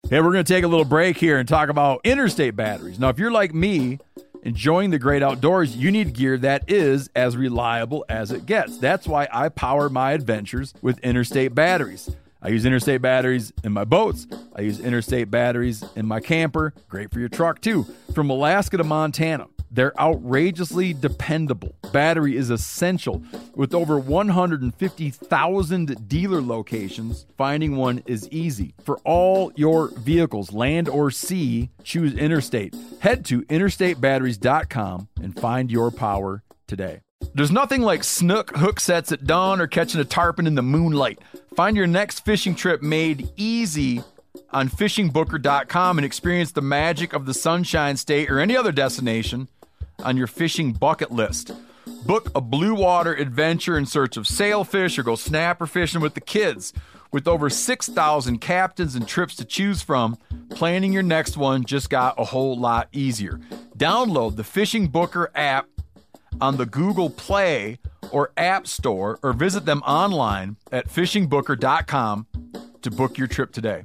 Hey, we're going to take a little break here and talk about Interstate batteries. Now, if you're like me, enjoying the great outdoors, you need gear that is as reliable as it gets. That's why I power my adventures with Interstate batteries. I use Interstate batteries in my boats. I use Interstate batteries in my camper. Great for your truck, too. From Alaska to Montana, they're outrageously dependable. Battery is essential. With over 150,000 dealer locations, finding one is easy. For all your vehicles, land or sea, choose Interstate. Head to interstatebatteries.com and find your power today. There's nothing like snook hook sets at dawn or catching a tarpon in the moonlight. Find your next fishing trip made easy on fishingbooker.com and experience the magic of the Sunshine State or any other destination on your fishing bucket list. Book a blue water adventure in search of sailfish or go snapper fishing with the kids. With over 6,000 captains and trips to choose from, planning your next one just got a whole lot easier. Download the Fishing Booker app on the Google Play or App Store or visit them online at fishingbooker.com to book your trip today.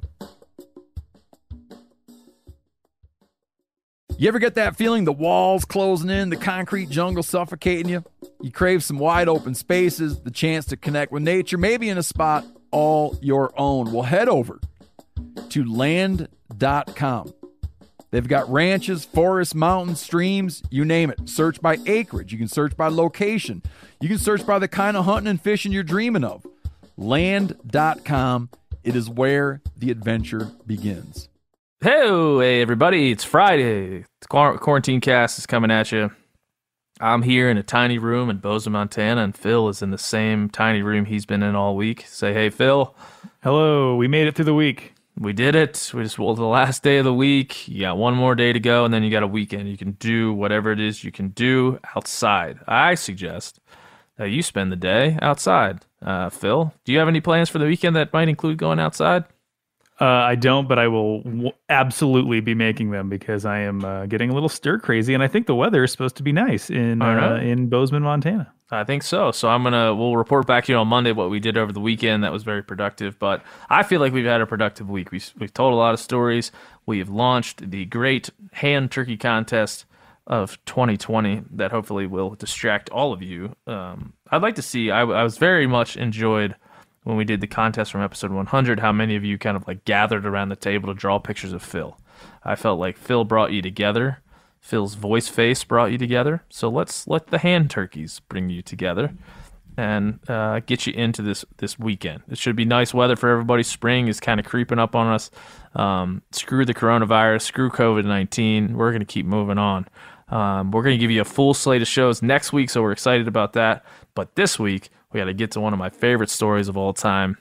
You ever get that feeling the walls closing in, the concrete jungle suffocating you? You crave some wide open spaces, the chance to connect with nature, maybe in a spot all your own. Well, head over to land.com. They've got ranches, forests, mountains, streams, you name it. Search by acreage. You can search by location. You can search by the kind of hunting and fishing you're dreaming of. Land.com. It is where the adventure begins. Hey, everybody, it's Friday. The Quarantine Cast is coming at you. I'm here in a tiny room in Bozeman, Montana, and Phil is in the same tiny room he's been in all week. Say hey, Phil. Hello, we made it through the week. We did it. The last day of the week. You got one more day to go, and then you got a weekend. You can do whatever it is you can do outside. I suggest that you spend the day outside. Phil, do you have any plans for the weekend that might include going outside? I don't, but I will absolutely be making them because I am getting a little stir crazy, and I think the weather is supposed to be nice in Bozeman, Montana. I think so. So we'll report back to you on Monday what we did over the weekend. That was very productive, but I feel like we've had a productive week. We've told a lot of stories. We've launched the great hand turkey contest of 2020 that hopefully will distract all of you. I'd like to see. I was very much enjoyed when we did the contest from episode 100, how many of you kind of like gathered around the table to draw pictures of Phil. I felt like Phil brought you together. Phil's voice face brought you together. So let's let the hand turkeys bring you together and get you into this weekend. It should be nice weather for everybody. Spring is kind of creeping up on us. Screw the coronavirus. Screw COVID-19. We're going to keep moving on. We're going to give you a full slate of shows next week, so we're excited about that. But this week, we got to get to one of my favorite stories of all time.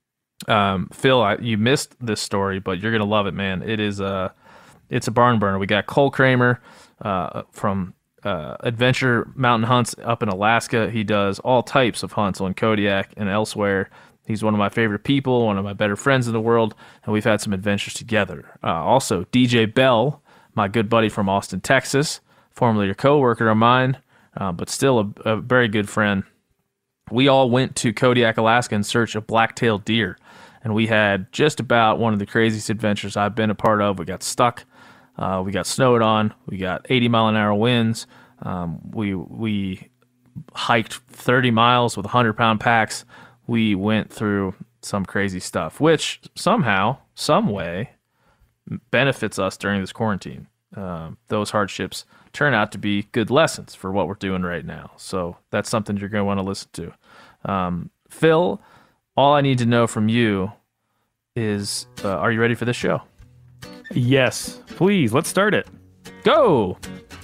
Phil, you missed this story, but you're going to love it, man. It's a barn burner. We got Cole Kramer from Adventure Mountain Hunts up in Alaska. He does all types of hunts on Kodiak and elsewhere. He's one of my favorite people, one of my better friends in the world, and we've had some adventures together. Also, DJ Bell, my good buddy from Austin, Texas, formerly a coworker of mine, but still a very good friend. We all went to Kodiak, Alaska in search of black-tailed deer, and we had just about one of the craziest adventures I've been a part of. We got stuck. We got snowed on. We got 80-mile-an-hour winds. We hiked 30 miles with 100-pound packs. We went through some crazy stuff, which somehow, some way, benefits us during this quarantine. Those hardships turn out to be good lessons for what we're doing right now. So that's something you're going to want to listen to. Phil, all I need to know from you is, are you ready for this show? Yes, please. Let's start it. Go!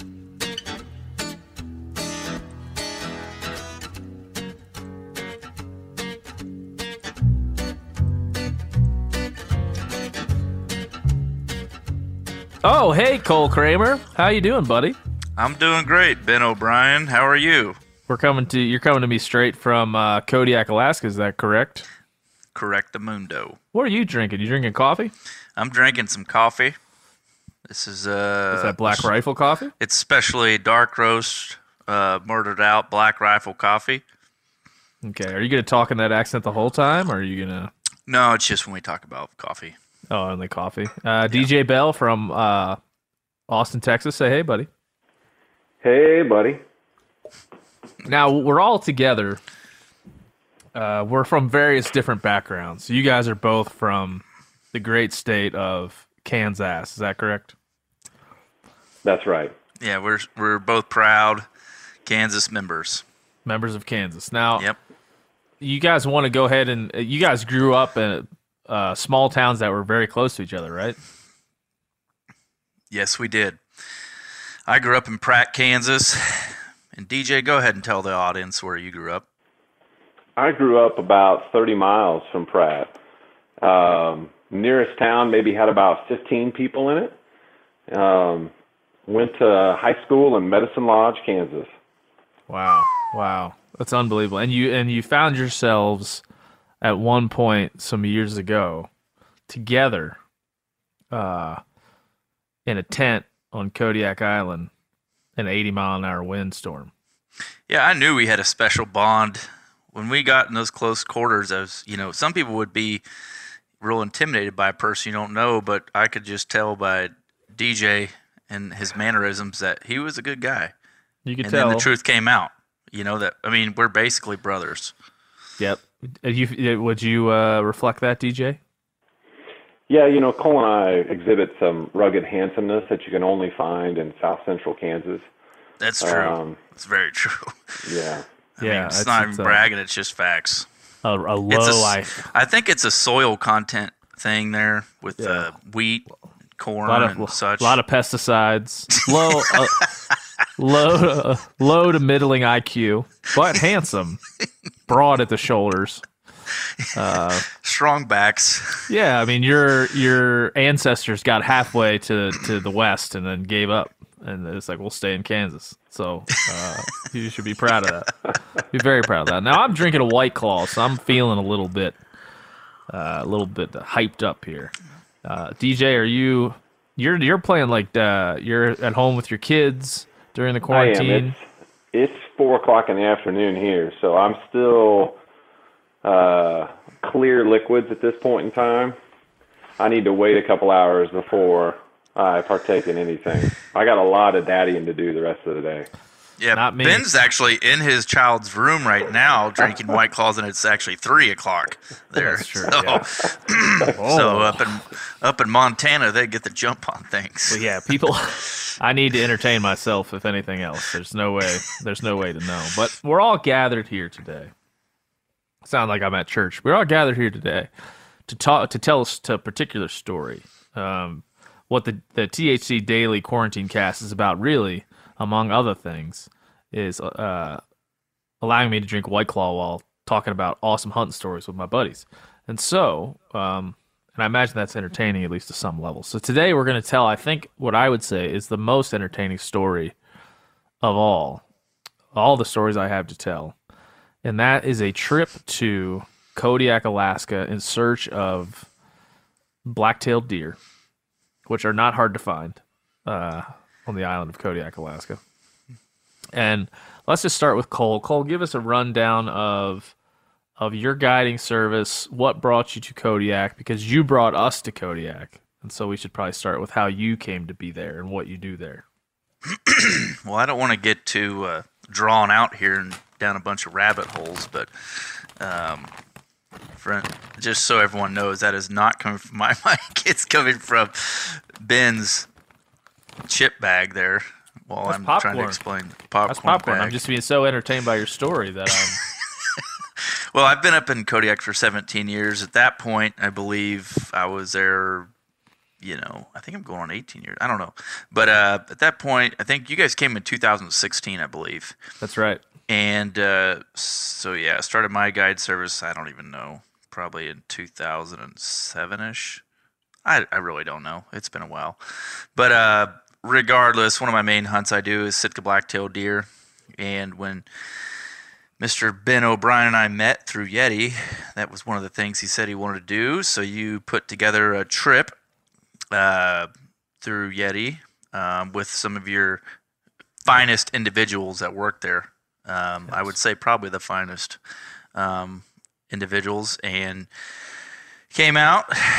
Oh, hey, Cole Kramer. How you doing, buddy? I'm doing great, Ben O'Brien. How are you? You're coming to me straight from Kodiak, Alaska. Is that correct? Correctamundo. What are you drinking? You drinking coffee? I'm drinking some coffee. This is that Black Rifle coffee? It's specially dark roast, murdered out Black Rifle coffee. Okay. Are you going to talk in that accent the whole time, or are you going to... No, it's just when we talk about coffee. Oh, only coffee. DJ Bell from Austin, Texas. Say hey, buddy. Hey, buddy. Now, we're all together. We're from various different backgrounds. So you guys are both from the great state of Kansas. Is that correct? That's right. Yeah, we're both proud Kansas members. Members of Kansas. Now, Yep. you guys want to go ahead and you guys grew up in small towns that were very close to each other, right? Yes, we did. I grew up in Pratt, Kansas. And DJ, go ahead and tell the audience where you grew up. I grew up about 30 miles from Pratt. Nearest town maybe had about 15 people in it. Went to high school in Medicine Lodge, Kansas. Wow. That's unbelievable. And you found yourselves at one point some years ago together in a tent on Kodiak Island in an 80-mile-an-hour windstorm. Yeah, I knew we had a special bond. When we got in those close quarters, some people would be real intimidated by a person you don't know, but I could just tell by DJ and his mannerisms that he was a good guy. You could and tell. Then the truth came out. We're basically brothers. Yep. Would you reflect that, DJ? Yeah, Cole and I exhibit some rugged handsomeness that you can only find in South Central Kansas. That's true. It's very true. Yeah. It's not even bragging. It's just facts. A low life. I think it's a soil content thing there with wheat, corn, and such. A lot of pesticides. Low to middling IQ, but handsome. Broad at the shoulders. Strong backs. Yeah, your ancestors got halfway to the west and then gave up. And it's like, we'll stay in Kansas. So you should be proud of that. Be very proud of that. Now I'm drinking a White Claw, so I'm feeling a little bit hyped up here. DJ, are you're playing like you're at home with your kids during the quarantine? I am. It's 4:00 in the afternoon here, so I'm still clear liquids at this point in time. I need to wait a couple hours before I partake in anything. I got a lot of daddying to do the rest of the day. Yeah, Not me. Ben's actually in his child's room right now drinking White Claws, and it's actually 3:00 there. That's true. So, Yeah. so up in Montana, they get the jump on things. But yeah, people. I need to entertain myself, if anything else. There's no way to know. But we're all gathered here today. Sound like I'm at church. We're all gathered here today to tell us a particular story. What the THC Daily Quarantine Cast is about, really, among other things, is allowing me to drink White Claw while talking about awesome hunting stories with my buddies. And so, and I imagine that's entertaining, at least to some level. So today we're going to tell, I think, what I would say is the most entertaining story of all the stories I have to tell. And that is a trip to Kodiak, Alaska in search of black-tailed deer, which are not hard to find on the island of Kodiak, Alaska. And let's just start with Cole. Cole, give us a rundown of your guiding service, what brought you to Kodiak, because you brought us to Kodiak. And so we should probably start with how you came to be there and what you do there. Well, I don't want to get too drawn out here and down a bunch of rabbit holes, but just so everyone knows, that is not coming from my mic. It's coming from Ben's chip bag there while That's I'm popcorn. trying to explain the popcorn. That's popcorn. Bag. I'm just being so entertained by your story that I'm... Well, I've been up in Kodiak for 17 years. At that point, I believe I was there, I think I'm going on 18 years. I don't know. But at that point, I think you guys came in 2016, I believe. That's right. And I started my guide service, I don't even know, probably in 2007-ish. I really don't know. It's been a while. But regardless, one of my main hunts I do is Sitka black-tailed deer. And when Mr. Ben O'Brien and I met through Yeti, that was one of the things he said he wanted to do. So you put together a trip through Yeti with some of your finest individuals that work there. Yes. I would say probably the finest individuals, and came out,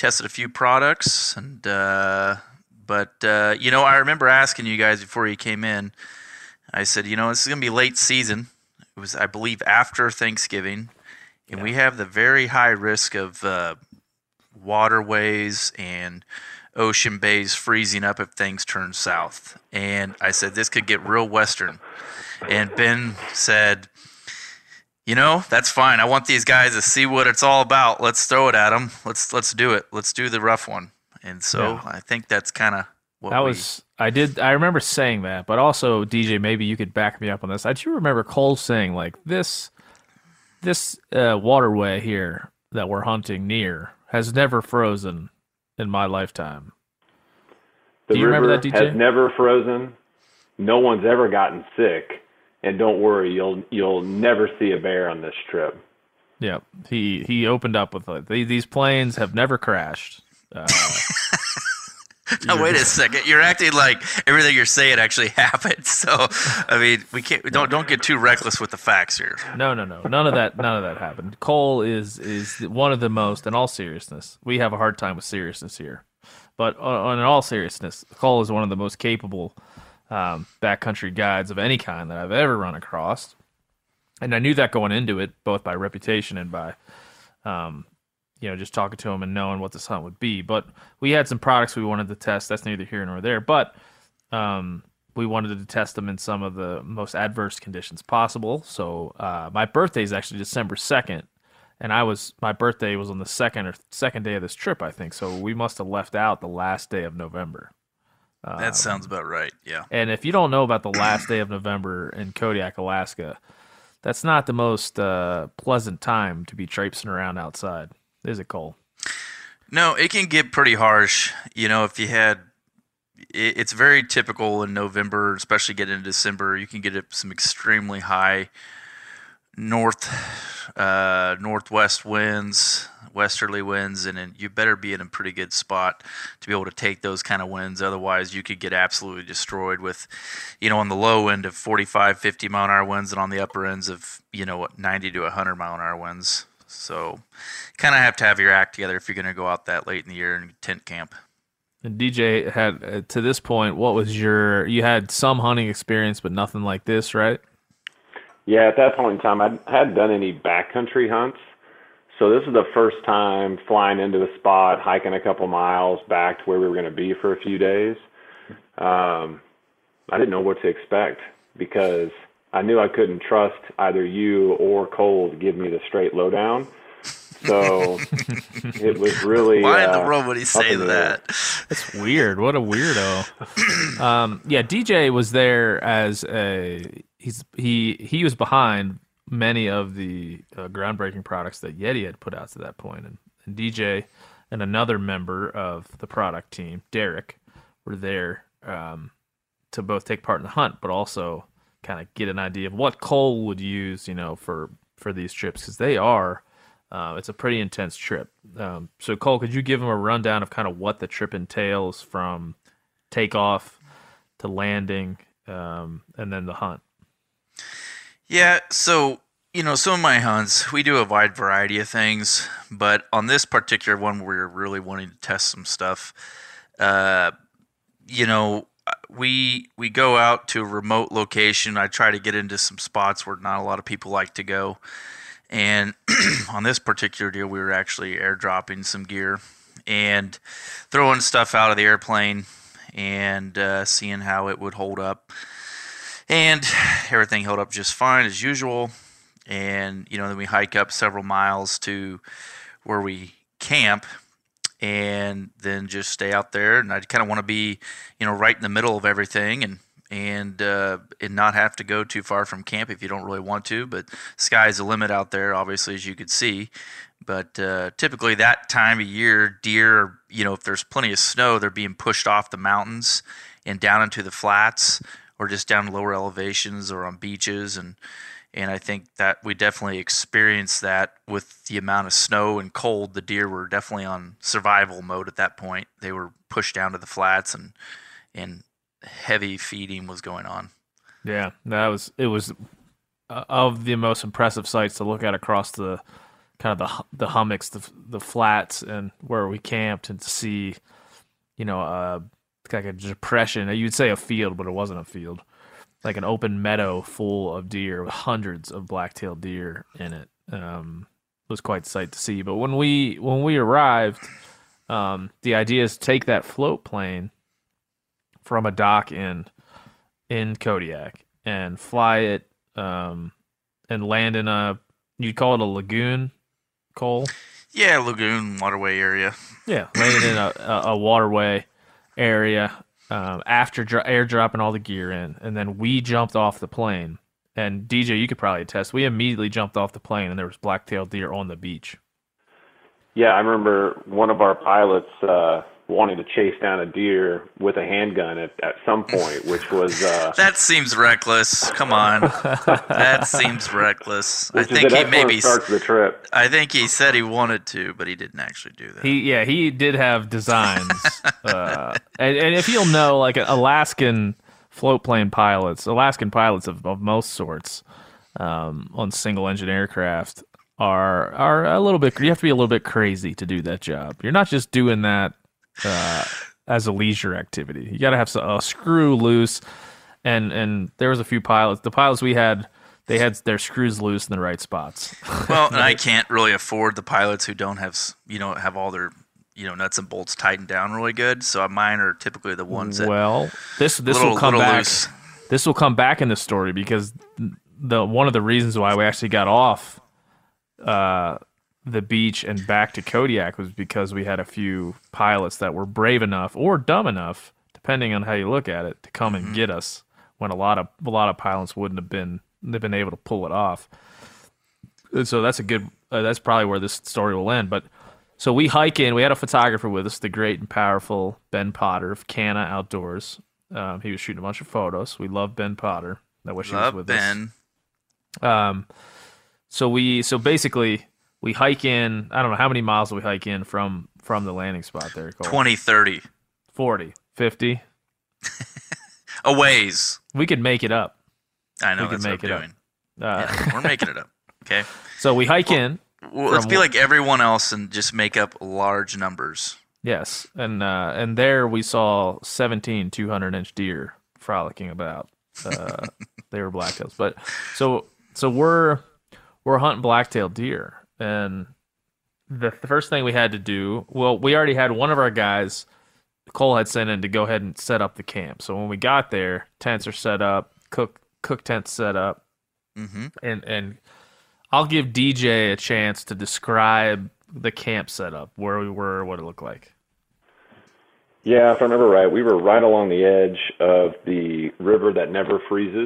tested a few products, and but I remember asking you guys before you came in. I said, this is gonna be late season. It was, I believe, after Thanksgiving, and we have the very high risk of waterways and ocean bays freezing up if things turn south. And I said, this could get real western. And Ben said, that's fine. I want these guys to see what it's all about. Let's throw it at them. Let's do it. Let's do the rough one. And so I think that's kind of what I remember saying that, but also, DJ, maybe you could back me up on this. I do remember Cole saying, like, this waterway here that we're hunting near has never frozen in my lifetime. The Do you remember that, DJ? Has never frozen. No one's ever gotten sick. And don't worry, you'll never see a bear on this trip. Yeah, he opened up with these planes have never crashed. Now wait a second, you're acting like everything you're saying actually happened. So I mean, we can't don't get too reckless with the facts here. No, none of that happened. Cole is one of the most, in all seriousness, we have a hard time with seriousness here, but in all seriousness, Cole is one of the most capable backcountry guides of any kind that I've ever run across. And I knew that going into it, both by reputation and by, just talking to him and knowing what this hunt would be. But we had some products we wanted to test. That's neither here nor there. But we wanted to test them in some of the most adverse conditions possible. So my birthday is actually December 2nd. And my birthday was on the second day of this trip, I think. So we must have left out the last day of November. That sounds about right, yeah. And if you don't know about the last day of November in Kodiak, Alaska, that's not the most pleasant time to be traipsing around outside, is it, Cole? No, it can get pretty harsh. If you had, it's very typical in November, especially getting into December. You can get some extremely high northwest winds, westerly winds, and you better be in a pretty good spot to be able to take those kind of winds. Otherwise, you could get absolutely destroyed with, on the low end of 45, 50 mile an hour winds, and on the upper ends of, 90 to 100 mile an hour winds. So kind of have to have your act together if you're going to go out that late in the year and tent camp. And DJ had, to this point, you had some hunting experience, but nothing like this, right? Yeah, at that point in time, I hadn't done any backcountry hunts. So this is the first time flying into the spot, hiking a couple miles back to where we were going to be for a few days. I didn't know what to expect because I knew I couldn't trust either you or Cole to give me the straight lowdown. So it was really... Why in the world would he say that? That's weird. What a weirdo. DJ was there as he was behind many of the groundbreaking products that Yeti had put out to that point. And DJ and another member of the product team, Derek, were there to both take part in the hunt, but also kind of get an idea of what Cole would use, for these trips, because they are, it's a pretty intense trip. So Cole, could you give him a rundown of kind of what the trip entails from takeoff to landing, and then the hunt? Yeah, so, some of my hunts, we do a wide variety of things, but on this particular one, we're really wanting to test some stuff. We go out to a remote location. I try to get into some spots where not a lot of people like to go. And on this particular deal, we were actually airdropping some gear and throwing stuff out of the airplane and seeing how it would hold up. And everything held up just fine as usual. And, then we hike up several miles to where we camp and then just stay out there. And I kind of want to be, right in the middle of everything and not have to go too far from camp if you don't really want to. But sky's the limit out there, obviously, as you could see. But typically that time of year, deer, if there's plenty of snow, they're being pushed off the mountains and down into the flats, or just down lower elevations or on beaches. And I think that we definitely experienced that with the amount of snow and cold. The deer were definitely on survival mode at that point. They were pushed down to the flats and heavy feeding was going on. Yeah, it was of the most impressive sights to look at across the kind of the hummocks, the flats, and where we camped, and to see, like a depression. You'd say a field, but it wasn't a field. Like an open meadow full of deer with hundreds of black-tailed deer in it. It was quite a sight to see. But when we arrived, the idea is to take that float plane from a dock in Kodiak and fly it and land in you'd call it a lagoon, Cole? Yeah, lagoon, waterway area. Yeah, landed in a waterway area after airdropping all the gear in, and then we jumped off the plane. And DJ, you could probably attest, we immediately jumped off the plane, and there was black-tailed deer on the beach. Yeah, I remember one of our pilots wanting to chase down a deer with a handgun at some point, which was... that seems reckless. Come on. That seems reckless. I think he maybe starts the trip. I think he said he wanted to, but he didn't actually do that. He did have designs. And if you'll know, like Alaskan pilots of most sorts on single-engine aircraft are a little bit... You have to be a little bit crazy to do that job. You're not just doing that as a leisure activity. You got to have a screw loose, and there was a few pilots. The pilots we had, they had their screws loose in the right spots. Well, and I can't really afford the pilots who don't have have all their nuts and bolts tightened down really good. So mine are typically the ones that this will come back. Loose. This will come back in the story because one of the reasons why we actually got off the beach and back to Kodiak was because we had a few pilots that were brave enough or dumb enough, depending on how you look at it, to come and get us when a lot of pilots wouldn't have been able to pull it off. And so that's that's probably where this story will end. But so we hike in. We had a photographer with us, the great and powerful Ben Potter of Canna Outdoors. He was shooting a bunch of photos. We love Ben Potter. I wish he was with us. So basically, we hike in, I don't know, how many miles do we hike in from the landing spot there, Cole? 20, 30. 40, 50? A ways. We could make it up. I know, that's what I'm doing. We're making it up, okay? So we hike in. Well, let's be like everyone else and just make up large numbers. Yes, and there we saw 17 200-inch deer frolicking about. They were blacktails. But so we're hunting black-tailed deer. And the first thing we had to do, we already had one of our guys, Cole had sent in to go ahead and set up the camp. So when we got there, tents are set up, cook tents set up, and I'll give DJ a chance to describe the camp setup, where we were, what it looked like. Yeah, if I remember right, we were right along the edge of the river that never freezes,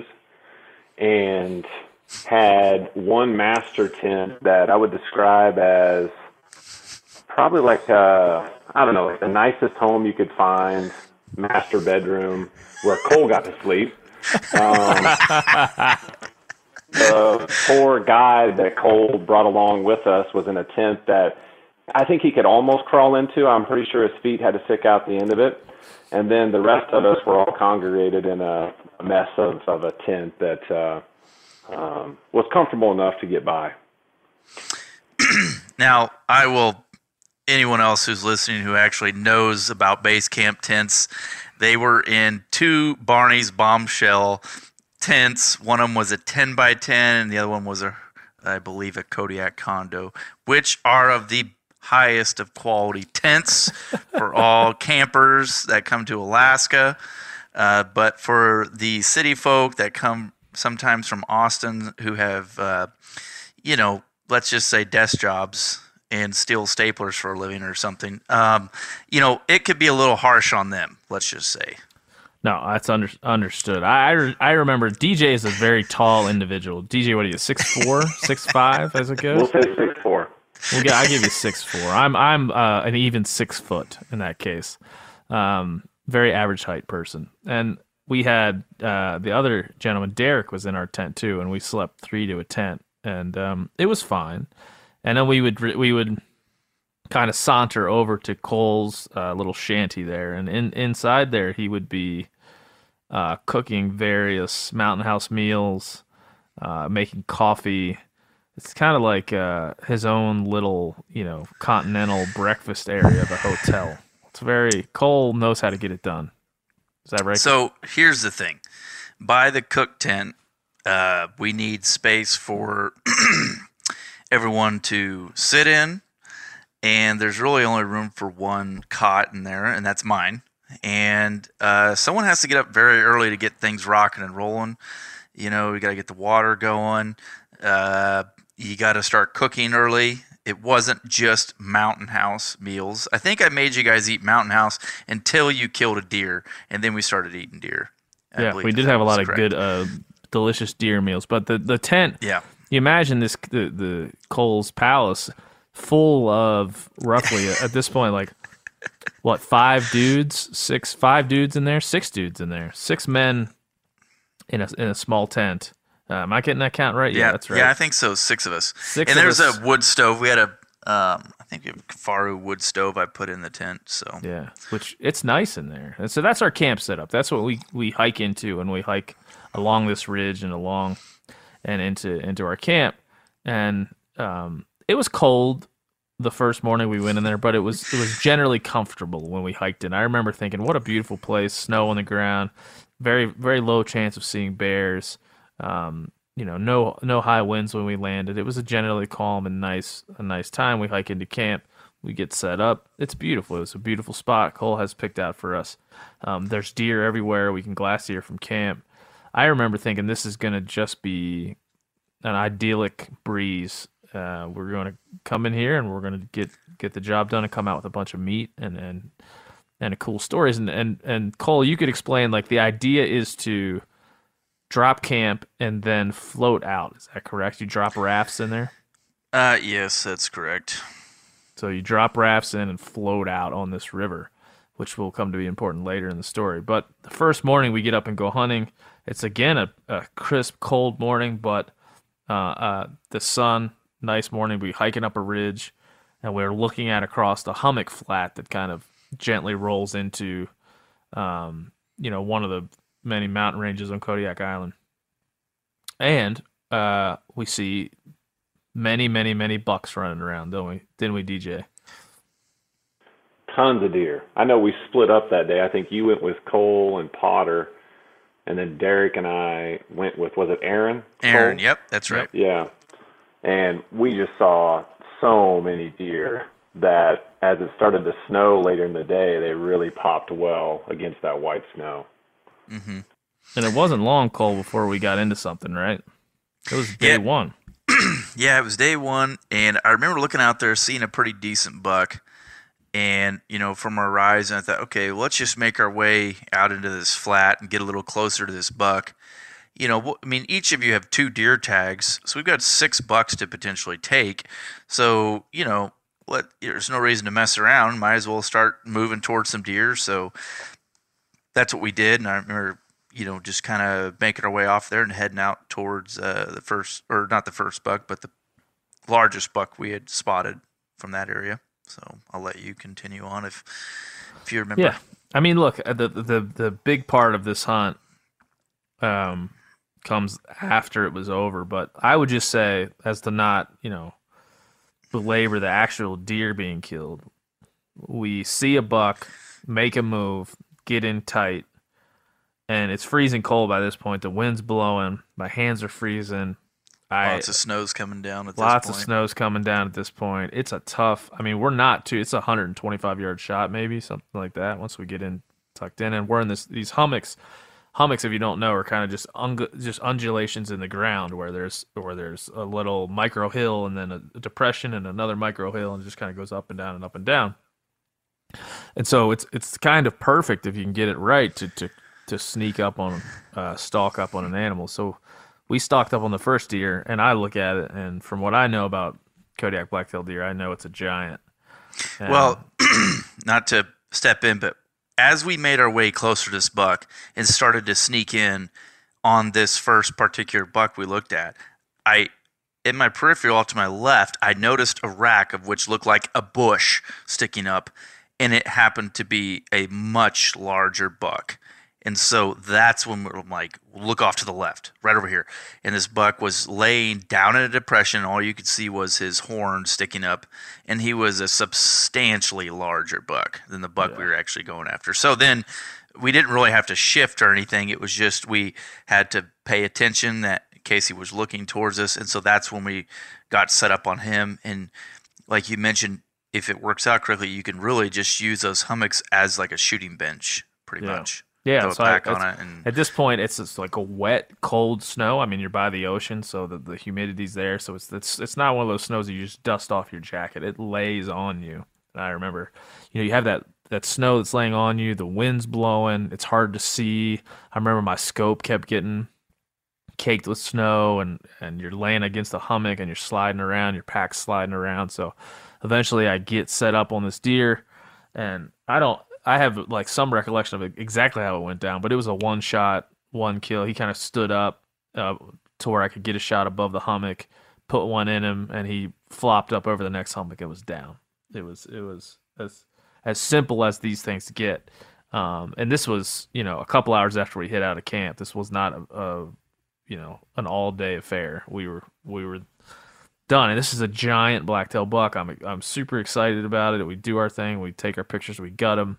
and had one master tent that I would describe as probably like the nicest home you could find, master bedroom where Cole got to sleep. The poor guy that Cole brought along with us was in a tent that I think he could almost crawl into. I'm pretty sure his feet had to stick out the end of it. And then the rest of us were all congregated in a mess of a tent that was comfortable enough to get by. Now, anyone else who's listening who actually knows about base camp tents, they were in two Barney's Bombshell tents. One of them was a 10 by 10, and the other one was I believe a Kodiak condo, which are of the highest of quality tents for all campers that come to Alaska. But for the city folk that come sometimes from Austin who have, let's just say desk jobs and steal staplers for a living or something, it could be a little harsh on them, let's just say. No, that's understood. I remember DJ is a very tall individual. DJ, what are you, 6'4", 6'5", as it goes? We'll say 6'4". I give you 6'4". I'm an even 6 foot in that case. Very average height person. And we had the other gentleman, Derek, was in our tent too, and we slept 3 to a tent, and it was fine. And then we would kind of saunter over to Cole's little shanty there, and inside there he would be cooking various Mountain House meals, making coffee, It's kind of like his own little, continental breakfast area of a hotel. It's very Cole knows how to get it done. Is that right? So here's the thing: by the cook tent, we need space for everyone to sit in, and there's really only room for one cot in there, and that's mine. And someone has to get up very early to get things rocking and rolling. We got to get the water going. You got to start cooking early. It wasn't just Mountain House meals. I think I made you guys eat Mountain House until you killed a deer, and then we started eating deer. Yeah, we did have a lot of good, delicious deer meals. But the tent, yeah. You imagine the Cole's Palace full of roughly, at this point, like, what, 5 dudes in there? 6 dudes in there. 6 men in a small tent. Am I getting that count right? Yeah, that's right. Yeah, I think so. 6 of us. 6 and of there's us. a wood stove. We had I think a Kafaru wood stove I put in the tent. So yeah, which it's nice in there. And so that's our camp setup. That's what we hike into, and we hike along this ridge and into our camp. And it was cold the first morning we went in there, but it was generally comfortable when we hiked in. I remember thinking, what a beautiful place, snow on the ground, very, very low chance of seeing bears. No high winds when we landed. It was a generally calm and a nice time. We hike into camp. We get set up. It's beautiful. It's a beautiful spot Cole has picked out for us. There's deer everywhere. We can glass deer from camp. I remember thinking this is going to just be an idyllic breeze. We're going to come in here and we're going to get the job done and come out with a bunch of meat and cool stories. And Cole, you could explain, like, the idea is to drop camp and then float out. Is that correct? You drop rafts in there? Yes, that's correct. So you drop rafts in and float out on this river, which will come to be important later in the story. But the first morning we get up and go hunting. It's, again, a crisp, cold morning, but the sun, nice morning. We're hiking up a ridge, and we're looking across the hummock flat that kind of gently rolls into, one of the many mountain ranges on Kodiak Island. And we see many, many, many bucks running around, didn't we, DJ? Tons of deer. I know we split up that day. I think you went with Cole and Potter, and then Derek and I went with, was it Aaron? Aaron, Cole? yep, that's right. Yeah. And we just saw so many deer that as it started to snow later in the day, they really popped well against that white snow. Mm-hmm. And it wasn't long, Cole, before we got into something, right? It was day one. Yeah, it was day one, and I remember looking out there, seeing a pretty decent buck, and, from our rise, and I thought, okay, well, let's just make our way out into this flat and get a little closer to this buck. Each of you have 2 deer tags, so we've got 6 bucks to potentially take. So, there's no reason to mess around. Might as well start moving towards some deer. So that's what we did, and I remember, just kind of making our way off there and heading out towards the first, or not the first buck, but the largest buck we had spotted from that area. So I'll let you continue on if you remember. Yeah, look, the big part of this hunt comes after it was over, but I would just say, as to not, belabor the actual deer being killed, we see a buck, make a move, get in tight, and it's freezing cold by this point. The wind's blowing, my hands are freezing. Lots of snow's coming down at this point. Lots of snow's coming down at this point. It's a tough, we're not too, it's a 125-yard shot maybe, something like that, once we get in, tucked in, and we're in these hummocks. Hummocks, if you don't know, are kind of just undulations in the ground where there's a little micro hill and then a depression and another micro hill, and it just kind of goes up and down and up and down. And so it's kind of perfect if you can get it right to sneak up on, stalk up on an animal. So we stalked up on the first deer, and I look at it, and from what I know about Kodiak black-tailed deer, I know it's a giant. Well, not to step in, but as we made our way closer to this buck and started to sneak in on this first particular buck we looked at, in my peripheral off to my left, I noticed a rack of which looked like a bush sticking up, and it happened to be a much larger buck. And so that's when we're like, look off to the left, right over here. And this buck was laying down in a depression. All you could see was his horn sticking up. And he was a substantially larger buck than the buck we were actually going after. So then we didn't really have to shift or anything. It was just we had to pay attention that Casey was looking towards us. And so that's when we got set up on him. And like you mentioned, if it works out correctly, you can really just use those hummocks as like a shooting bench, pretty much. Yeah, Throw so a pack on it, and at this point, it's just like a wet, cold snow. I mean, you're by the ocean, so the humidity's there. So it's not one of those snows that you just dust off your jacket. It lays on you. And I remember, you have that snow that's laying on you. The wind's blowing. It's hard to see. I remember my scope kept getting caked with snow, and you're laying against the hummock, and you're sliding around. Your pack's sliding around. So eventually, I get set up on this deer, and I have like some recollection of exactly how it went down, but it was a one shot, one kill. He kind of stood up to where I could get a shot above the hummock, put one in him, and he flopped up over the next hummock and was down. It was as simple as these things get. And this was, a couple hours after we hit out of camp. This was not an all day affair. We were done, and this is a giant blacktail buck. I'm super excited about it. We do our thing. We take our pictures. We gut him.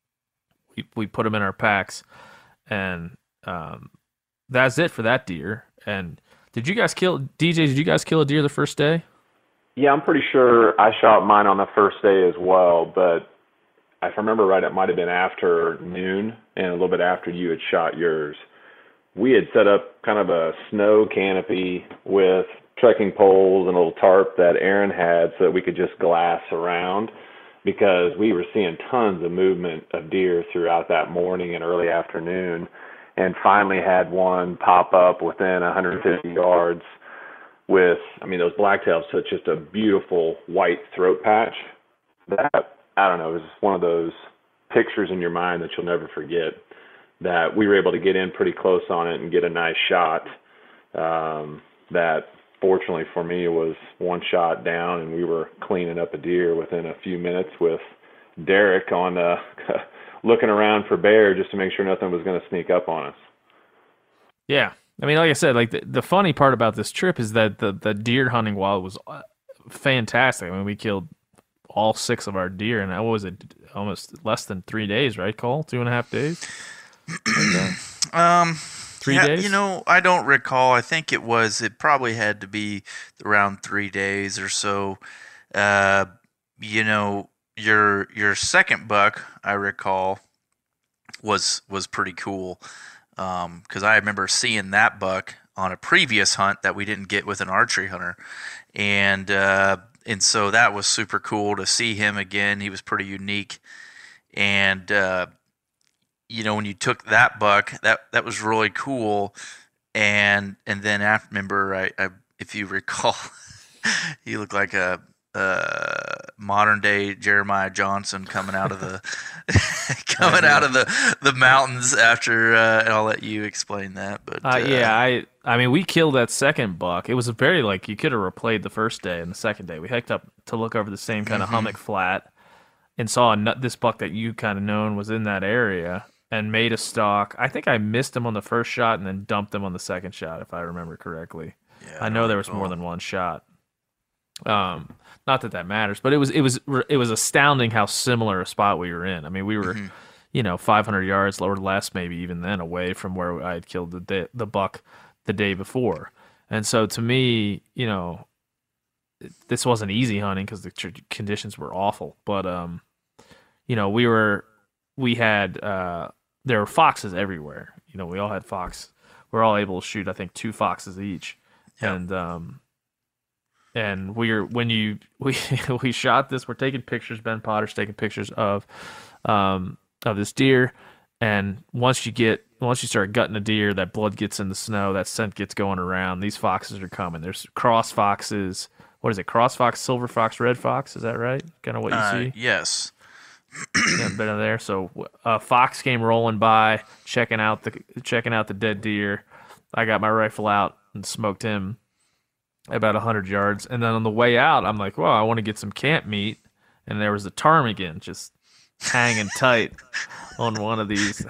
We put them in our packs, and that's it for that deer. And did you guys kill a deer the first day? Yeah, I'm pretty sure I shot mine on the first day as well, but if I remember right, it might have been after noon and a little bit after you had shot yours. We had set up kind of a snow canopy with trekking poles and a little tarp that Aaron had so that we could just glass around, because we were seeing tons of movement of deer throughout that morning and early afternoon, and finally had one pop up within 150 yards with, those blacktails, so it's just a beautiful white throat patch that, I don't know, it was one of those pictures in your mind that you'll never forget, that we were able to get in pretty close on it and get a nice shot. That fortunately for me was one shot down, and we were cleaning up a deer within a few minutes with Derek on looking around for bear just to make sure nothing was going to sneak up on us. Yeah. Like I said, like the funny part about this trip is that the deer hunting wild was fantastic. We killed all 6 of our deer, and that was almost less than 3 days, right, Cole? 2.5 days? 3 days? I don't recall. I think it probably had to be around 3 days or so. Your second buck, I recall, was pretty cool. Because I remember seeing that buck on a previous hunt that we didn't get with an archery hunter. And so that was super cool to see him again. He was pretty unique. And, when you took that buck, that was really cool. And then I remember, I if you recall, he looked like a modern day Jeremiah Johnson coming out of the out of the mountains after. And I'll let you explain that. But we killed that second buck. It was a very you could have replayed the first day and the second day. We hiked up to look over the same kind of hummock flat and saw this buck that you kind of known was in that area, and made a stalk. I think I missed him on the first shot and then dumped him on the second shot, if I remember correctly. Yeah, I know there was more than one shot. Not that matters, but it was astounding how similar a spot we were in. We were, 500 yards or less, maybe even then, away from where I had killed the buck the day before. And so to me, this wasn't easy hunting because the conditions were awful. But there were foxes everywhere. We all had fox. We're all able to shoot, I think, 2 foxes each. Yep. And we shot this. We're taking pictures. Ben Potter's taking pictures of this deer. And once you start gutting a deer, that blood gets in the snow. That scent gets going around. These foxes are coming. There's cross foxes. What is it? Cross fox, silver fox, red fox. Is that right? Kind of what you see. Yes. Been there. So a fox came rolling by, checking out the dead deer. I got my rifle out and smoked him about 100 yards. And then on the way out, I'm like, well, I want to get some camp meat. And there was the ptarmigan just hanging tight on one of these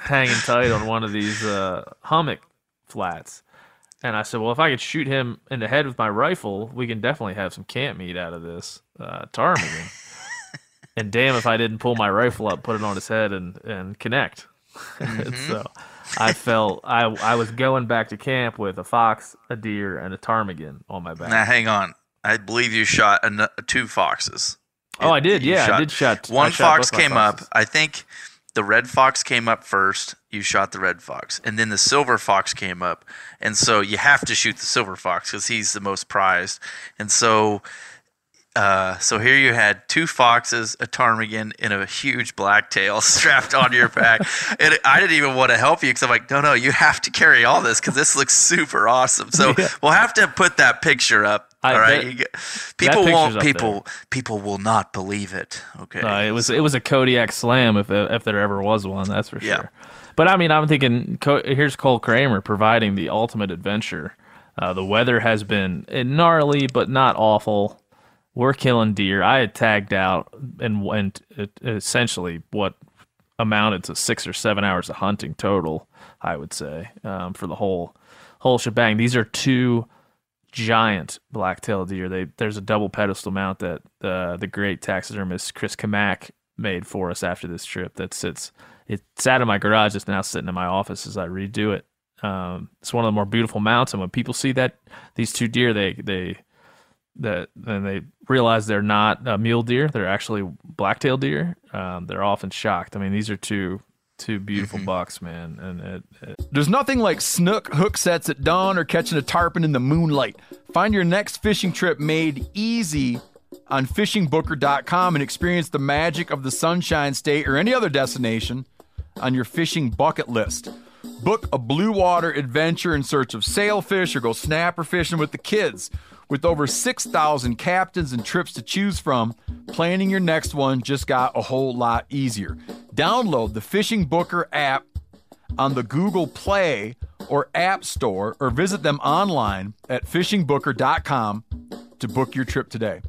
hummock flats. And I said, well, if I could shoot him in the head with my rifle, we can definitely have some camp meat out of this ptarmigan. And damn if I didn't pull my rifle up, put it on his head, and connect. So I felt I was going back to camp with a fox, a deer, and a ptarmigan on my back. Now, hang on. I believe you shot 2 foxes. I did. Yeah, I did shot. One fox came up. I think the red fox came up first. You shot the red fox. And then the silver fox came up. And so you have to shoot the silver fox because he's the most prized. And so here you had 2 foxes, a ptarmigan, and a huge blacktail strapped onto your back. And I didn't even want to help you because I'm like, no, you have to carry all this because this looks super awesome. So we'll have to put that picture up. All right, people will not believe it. Okay, it was a Kodiak Slam if there ever was one. That's for sure. But I mean, I'm thinking here's Cole Kramer providing the ultimate adventure. The weather has been gnarly, but not awful. We're killing deer. I had tagged out and went essentially what amounted to 6 or 7 hours of hunting total, I would say, for the whole shebang. These are 2 giant black-tailed deer. There's a double pedestal mount that the great taxidermist Chris Kamak made for us after this trip. It sat in my garage. It's now sitting in my office as I redo it. It's one of the more beautiful mounts, and when people see these 2 deer, then they realize they're not mule deer. They're actually black-tailed deer. They're often shocked. I mean, these are two beautiful bucks, man. And there's nothing like snook hook sets at dawn or catching a tarpon in the moonlight. Find your next fishing trip made easy on fishingbooker.com and experience the magic of the Sunshine State or any other destination on your fishing bucket list. Book a blue water adventure in search of sailfish or go snapper fishing with the kids. With over 6,000 captains and trips to choose from, planning your next one just got a whole lot easier. Download the Fishing Booker app on the Google Play or App Store or visit them online at fishingbooker.com to book your trip today.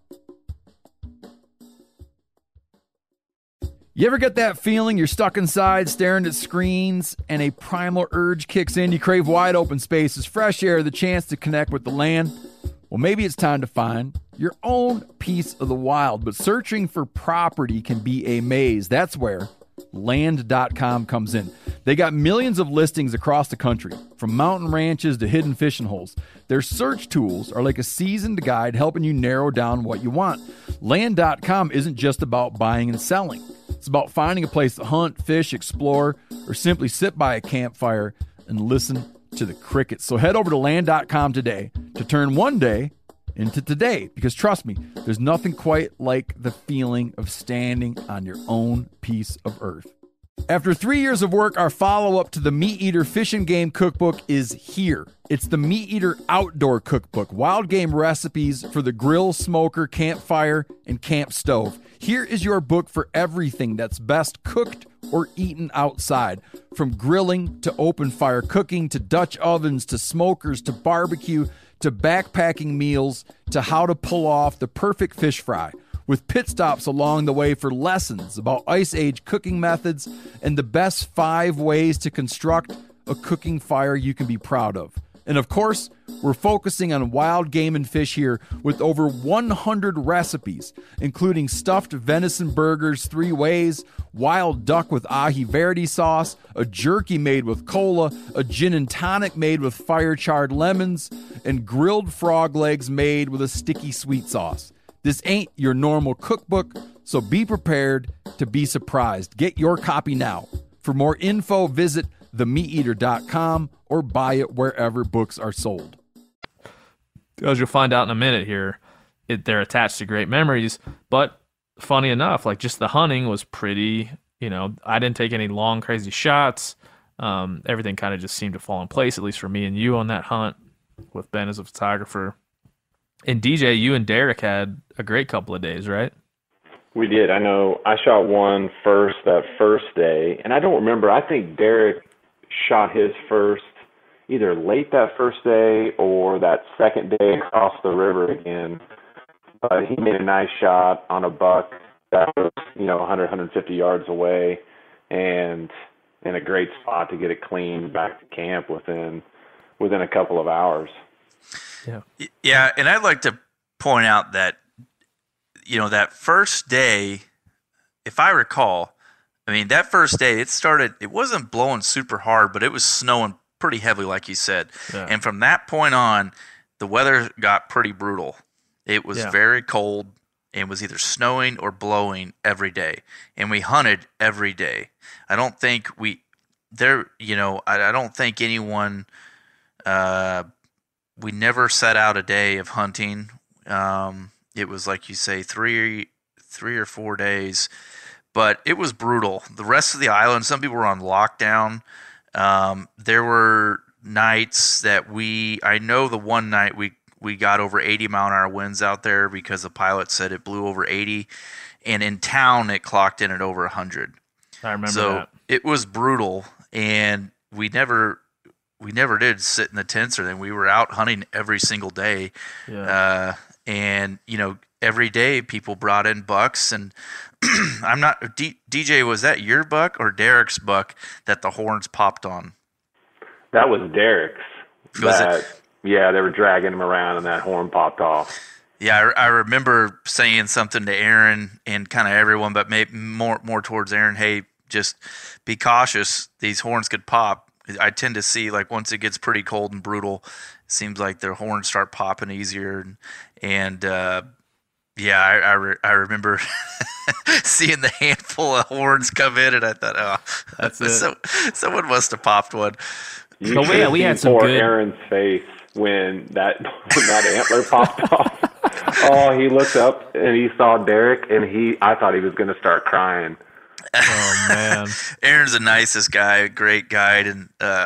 You ever get that feeling you're stuck inside staring at screens and a primal urge kicks in? You crave wide open spaces, fresh air, the chance to connect with the land. Well, maybe it's time to find your own piece of the wild, but searching for property can be a maze. That's where Land.com comes in. They got millions of listings across the country, from mountain ranches to hidden fishing holes. Their search tools are like a seasoned guide helping you narrow down what you want. Land.com isn't just about buying and selling. It's about finding a place to hunt, fish, explore, or simply sit by a campfire and listen to the crickets. So head over to Land.com today to turn one day into today, because trust me, there's nothing quite like the feeling of standing on your own piece of earth. After 3 years of work, our follow-up to the Meat Eater Fish and Game Cookbook is here. It's the Meat Eater Outdoor Cookbook, wild game recipes for the grill, smoker, campfire, and camp stove. Here is your book for everything that's best cooked or eaten outside. From grilling to open fire cooking to Dutch ovens to smokers to barbecue to backpacking meals to how to pull off the perfect fish fry, with pit stops along the way for lessons about Ice Age cooking methods and the best 5 ways to construct a cooking fire you can be proud of. And of course, we're focusing on wild game and fish here with over 100 recipes, including stuffed venison burgers 3 ways, wild duck with ahi verde sauce, a jerky made with cola, a gin and tonic made with fire-charred lemons, and grilled frog legs made with a sticky sweet sauce. This ain't your normal cookbook, so be prepared to be surprised. Get your copy now. For more info, visit themeateater.com or buy it wherever books are sold. As you'll find out in a minute here, they're attached to great memories, but funny enough, like just the hunting was pretty, I didn't take any long, crazy shots. Everything kind of just seemed to fall in place, at least for me and you on that hunt with Ben as a photographer. And DJ, you and Derek had a great couple of days, right? We did. I know I shot one first that first day, and I don't remember. I think Derek shot his first either late that first day or that second day across the river again. But he made a nice shot on a buck that was, 100, 150 yards away, and in a great spot to get it cleaned back to camp within a couple of hours. Yeah, and I'd like to point out that, that first day, if I recall, that first day it wasn't blowing super hard, but it was snowing pretty heavily, like you said. Yeah. And from that point on, the weather got pretty brutal. It was very cold, and was either snowing or blowing every day. And we hunted every day. I don't think I don't think anyone, we never set out a day of hunting. It was like you say, three or 4 days, but it was brutal. The rest of the island, some people were on lockdown. There were nights that I know the one night we got over 80-mile-an-hour winds out there because the pilot said it blew over 80, and in town it clocked in at over 100. I remember that. It was brutal, and we never did sit in the tents or anything. We were out hunting every single day. Yeah. And every day people brought in bucks, and I'm not DJ. Was that your buck or Derek's buck that the horns popped on? That was Derek's. Yeah, they were dragging him around, and that horn popped off. Yeah, I remember saying something to Aaron and kind of everyone, but maybe more towards Aaron. Hey, just be cautious. These horns could pop. I tend to see, like, once it gets pretty cold and brutal, it seems like their horns start popping easier. And I remember seeing the handful of horns come in, and I thought, oh, that's it. Someone must have popped one. But we had some good. Aaron's face when that antler popped off. Oh, he looked up and he saw Derek, and I thought he was going to start crying. Oh man, Aaron's the nicest guy, great guide, and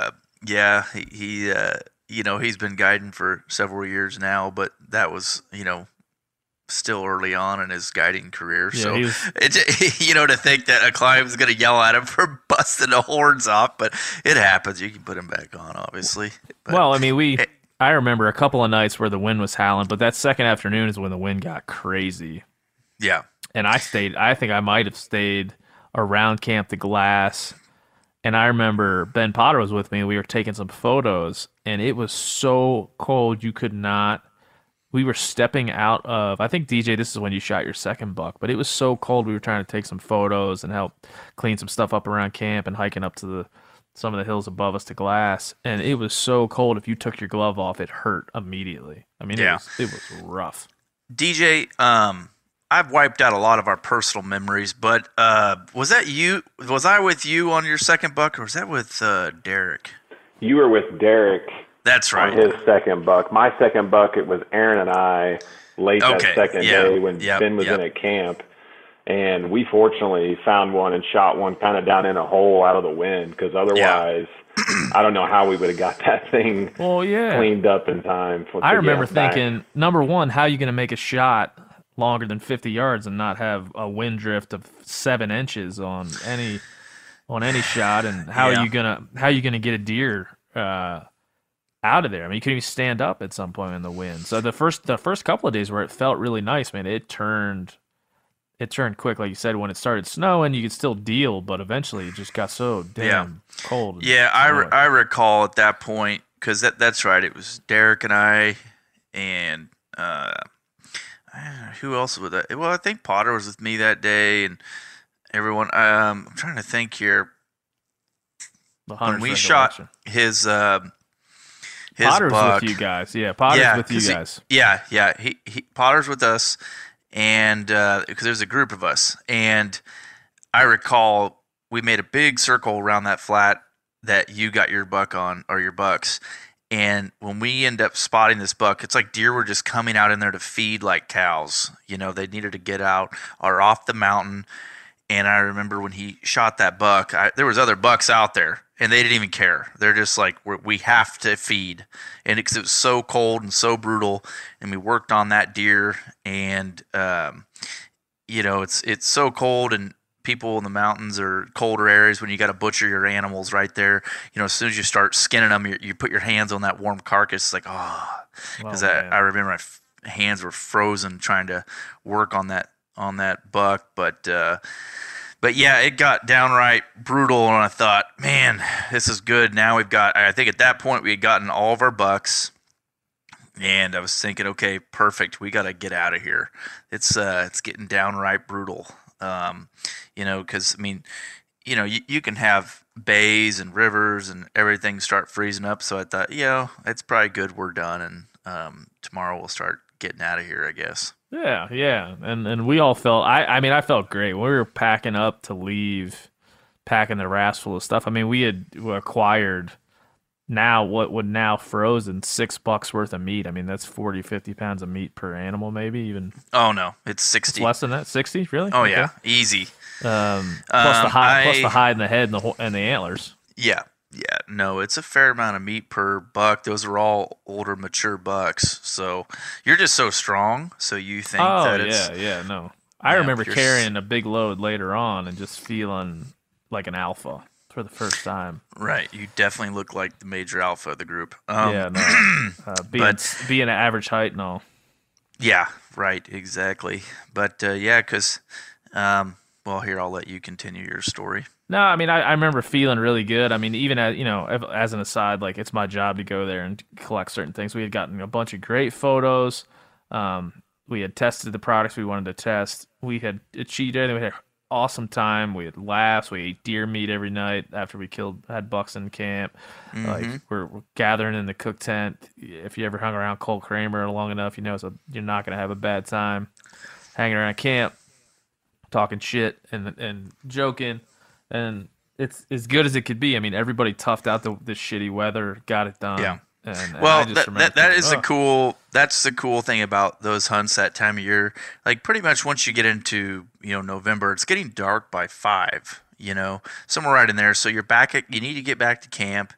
he's been guiding for several years now, but that was still early on in his guiding career. Yeah, so to think that a client was going to yell at him for busting the horns off, but it happens. You can put him back on, obviously. But, well, I remember a couple of nights where the wind was howling, but that second afternoon is when the wind got crazy. Yeah, and I think I might have stayed around Camp the Glass, and I remember Ben Potter was with me, and we were taking some photos, and it was so cold you could not. We were stepping out of, I think, DJ, this is when you shot your second buck, but it was so cold we were trying to take some photos and help clean some stuff up around camp and hiking up to some of the hills above us to Glass, and it was so cold if you took your glove off, it hurt immediately. It was rough. DJ, I've wiped out a lot of our personal memories, but was that you? Was I with you on your second buck, or was that with Derek? You were with Derek. That's right. On his second buck. My second buck, it was Aaron and I late that second day when Ben was in at camp, and we fortunately found one and shot one kind of down in a hole out of the wind, because otherwise, I don't know how we would have got that thing cleaned up in time. I remember thinking, number one, how are you going to make a shot longer than 50 yards and not have a wind drift of 7 inches on any shot, and how are you gonna get a deer out of there? You couldn't even stand up at some point in the wind. So the first couple of days where it felt really nice, man, it turned quick. Like you said, when it started snowing, you could still deal, but eventually it just got so damn cold. Yeah, I recall at that point, because that's right. It was Derek and I, and who else was that? Well, I think Potter was with me that day, and everyone. I'm trying to think here. When we shot his Potter's buck, with you guys. Yeah, Potter's with you guys. He Potter's with us, and because there's a group of us, and I recall we made a big circle around that flat that you got your buck on, or your bucks. And when we end up spotting this buck, it's like deer were just coming out in there to feed like cows. They needed to get out or off the mountain. And I remember when he shot that buck, there was other bucks out there, and they didn't even care. They're just like, we have to feed. And because it was so cold and so brutal, and we worked on that deer, and it's so cold, and people in the mountains or colder areas, when you got to butcher your animals right there, as soon as you start skinning them, you put your hands on that warm carcass, it's like, because I remember my hands were frozen trying to work on that on that buck, but yeah, it got downright brutal, and I thought, man, this is good. Now I think at that point we had gotten all of our bucks, and I was thinking, okay, perfect. We got to get out of here. It's getting downright brutal. Because I mean, you can have bays and rivers and everything start freezing up. So I thought, it's probably good we're done, and tomorrow we'll start getting out of here, I guess. Yeah, and we all felt. I felt great. We were packing up to leave, packing the rafts full of stuff. I mean, we had acquired now what would now frozen $6 worth of meat. I mean, that's 40, 50 pounds of meat per animal, maybe even. Oh no, it's 60. It's less than that. 60, really? Oh yeah, easy. Plus the hide and the head and the antlers. Yeah. No, it's a fair amount of meat per buck. Those are all older, mature bucks. So you're just so strong. So you think that it's... no. I remember carrying a big load later on and just feeling like an alpha for the first time. Right. You definitely look like the major alpha of the group. Being an average height and all. Yeah, right. Exactly. But because... well, here, I'll let you continue your story. No, I mean, I remember feeling really good. I mean, even as an aside, like it's my job to go there and collect certain things. We had gotten a bunch of great photos. We had tested the products we wanted to test. We had achieved everything. We had an awesome time. We had laughs. We ate deer meat every night after we had bucks in camp. Mm-hmm. Like we're gathering in the cook tent. If you ever hung around Cole Kramer long enough, so you're not going to have a bad time hanging around camp, talking shit and joking. And it's as good as it could be. I mean, everybody toughed out the shitty weather, got it done. Yeah. And That's the cool thing about those hunts that time of year. Like pretty much once you get into November, it's getting dark by 5. Somewhere right in there. So you need to get back to camp.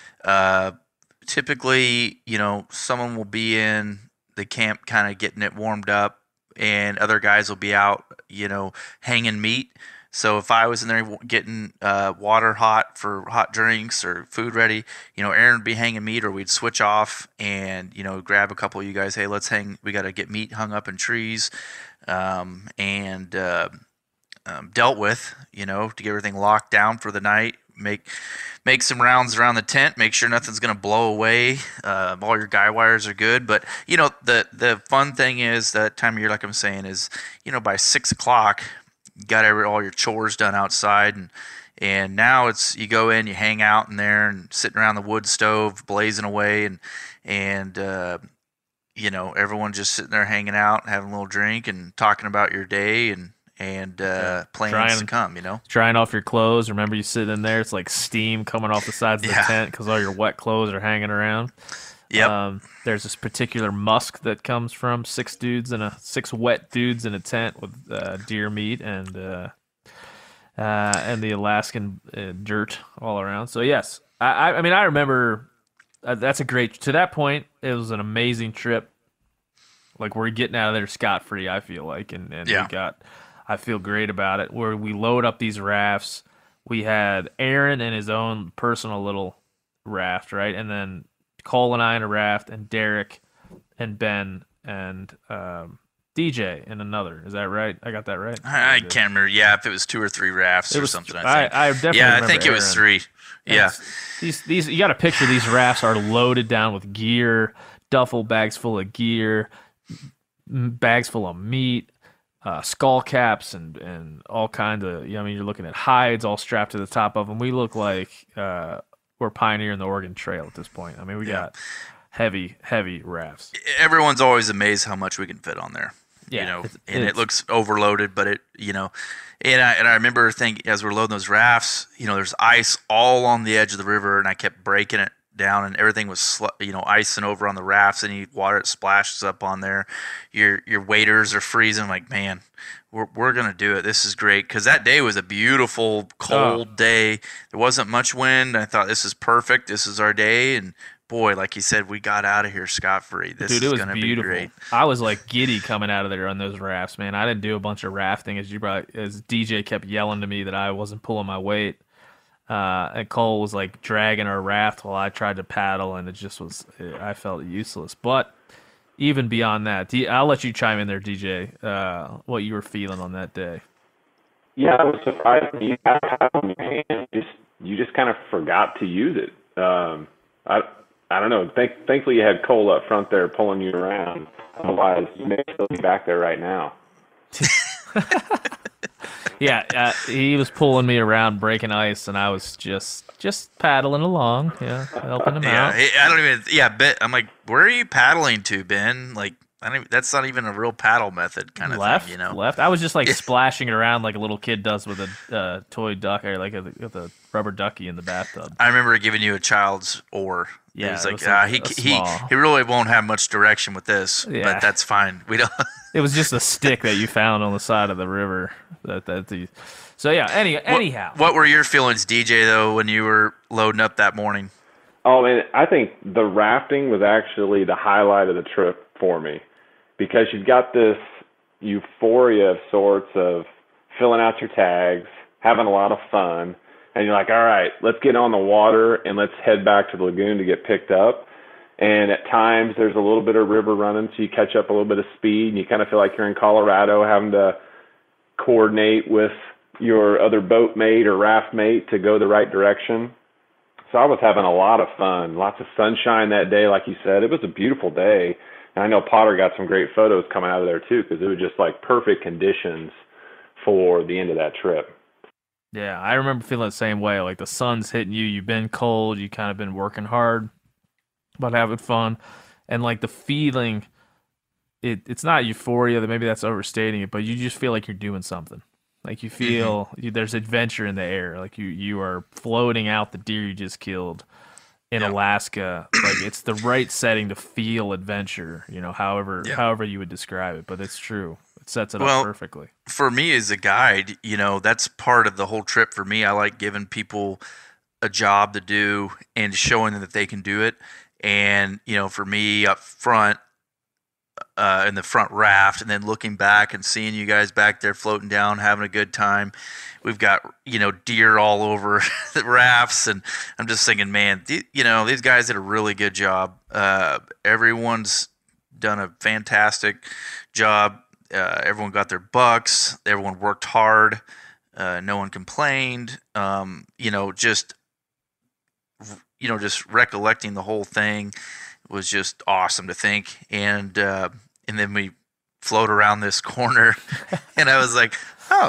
Typically, someone will be in the camp, kind of getting it warmed up, and other guys will be out, hanging meat. So if I was in there getting water hot for hot drinks or food ready, Aaron would be hanging meat, or we'd switch off and, grab a couple of you guys. Hey, let's hang. We got to get meat hung up in trees and dealt with, to get everything locked down for the night. Make some rounds around the tent. Make sure nothing's going to blow away. All your guy wires are good. But, the fun thing is that time of year, like I'm saying, is, by 6 o'clock, you got all your chores done outside, and now it's you go in, you hang out in there and sitting around the wood stove blazing away, and everyone just sitting there hanging out, having a little drink and talking about your day and plans to come. Drying off your clothes. Remember, you sit in there, it's like steam coming off the sides of the tent because all your wet clothes are hanging around. Yep. There's this particular musk that comes from 6 wet dudes in a tent with deer meat and the Alaskan dirt all around. So yes, I remember that's a great. To that point, it was an amazing trip. Like we're getting out of there scot free. I feel like, and I feel great about it. Where we load up these rafts. We had Aaron in his own personal little raft, right, and then Cole and I in a raft, and Derek and Ben and DJ in another. Is that right? I got that right? I can't remember. Yeah, if it was 2 or 3 rafts or something. I definitely I think it was 3. Yeah. These you got to picture these rafts are loaded down with gear, duffel bags full of gear, bags full of meat, skull caps, and all kinds of. You're looking at hides all strapped to the top of them. We look like. We're pioneering the Oregon Trail at this point. I mean, we got heavy rafts. Everyone's always amazed how much we can fit on there. It looks overloaded, but and I remember thinking as we're loading those rafts, there's ice all on the edge of the river, and I kept breaking it down, and everything was icing over on the rafts, and water it splashes up on there. Your waders are freezing. I'm like, man, we're gonna do it. This is great, because that day was a beautiful cold day. There wasn't much wind. I thought this is perfect. This is our day, and boy, like you said, we got out of here scot-free. This is gonna be great. I was like giddy coming out of there on those rafts, man. I didn't do a bunch of rafting as DJ kept yelling to me that I wasn't pulling my weight. And Cole was like dragging our raft while I tried to paddle, and it just was. I felt useless, but. even beyond that, I'll let you chime in there, DJ. What you were feeling on that day? Yeah, I was surprised when you had a paddle in your hand. You just kind of forgot to use it. I don't know. Thankfully, you had Cole up front there pulling you around. Otherwise, you may still be back there right now. Yeah, he was pulling me around, breaking ice, and I was just paddling along, helping him out. I don't even. Yeah, Ben. I'm like, where are you paddling to, Ben? Like, that's not even a real paddle method kind of thing, Left. I was just like splashing around like a little kid does with a toy duck or like with a rubber ducky in the bathtub. I remember giving you a child's oar. Yeah, it was like, he really won't have much direction with this, but that's fine. We don't. It was just a stick that you found on the side of the river. So yeah. Anyhow, what were your feelings, DJ? Though, when you were loading up that morning? Oh, and I think the rafting was actually the highlight of the trip for me, because you've got this euphoria of sorts of filling out your tags, having a lot of fun, and you're like, all right, let's get on the water and let's head back to the lagoon to get picked up. And at times there's a little bit of river running, so you catch up a little bit of speed, and you kind of feel like you're in Colorado having to coordinate with your other boat mate or raft mate to go the right direction. So I was having a lot of fun, lots of sunshine that day, like you said. It was a beautiful day. And I know Potter got some great photos coming out of there too, because it was just like perfect conditions for the end of that trip. Yeah, I remember feeling the same way. Like the sun's hitting you, you've been cold, you kind of been working hard, but having fun. And like the feeling, it's not euphoria, that maybe that's overstating it, but you just feel like you're doing something. Like you feel there's adventure in the air. Like you are floating out the deer you just killed in Alaska. Like it's the right setting to feel adventure, however you would describe it, but it's true. It sets it up perfectly. For me as a guide, that's part of the whole trip for me. I like giving people a job to do and showing them that they can do it. And, for me up front, in the front raft, and then looking back and seeing you guys back there floating down, having a good time. We've got, deer all over the rafts, and I'm just thinking, man, these guys did a really good job. Everyone's done a fantastic job. Everyone got their bucks. Everyone worked hard. No one complained. Just recollecting the whole thing was just awesome to think. And then we float around this corner, and I was like,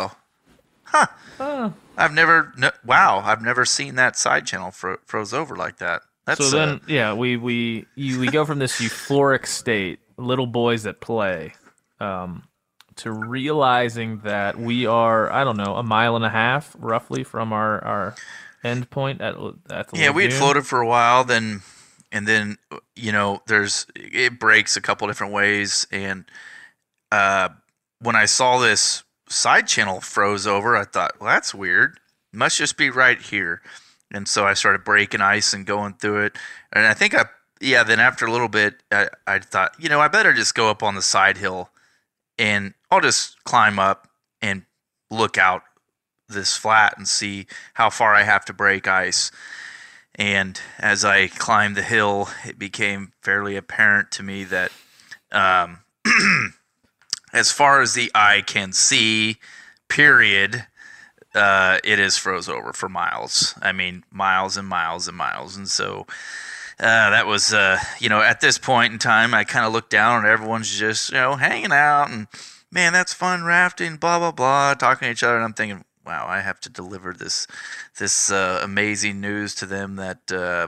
I've never seen that side channel froze over like that. So then, we go from this euphoric state, little boys that play, to realizing that we are, I don't know, a mile and a half roughly from our end point at the lagoon. We had floated for a while, and then it breaks a couple different ways, and when I saw this side channel froze over, I thought, well, that's weird. Must just be right here. And so I started breaking ice and going through it. And I think then after a little bit, I thought, I better just go up on the side hill, and I'll just climb up and look out this flat and see how far I have to break ice. And as I climbed the hill, it became fairly apparent to me that as far as the eye can see, period, it is froze over for miles. I mean, miles and miles and miles. And so that was, at this point in time, I kind of looked down and everyone's just, hanging out and, man, that's fun rafting, blah, blah, blah, talking to each other. And I'm thinking, wow, I have to deliver this amazing news to them that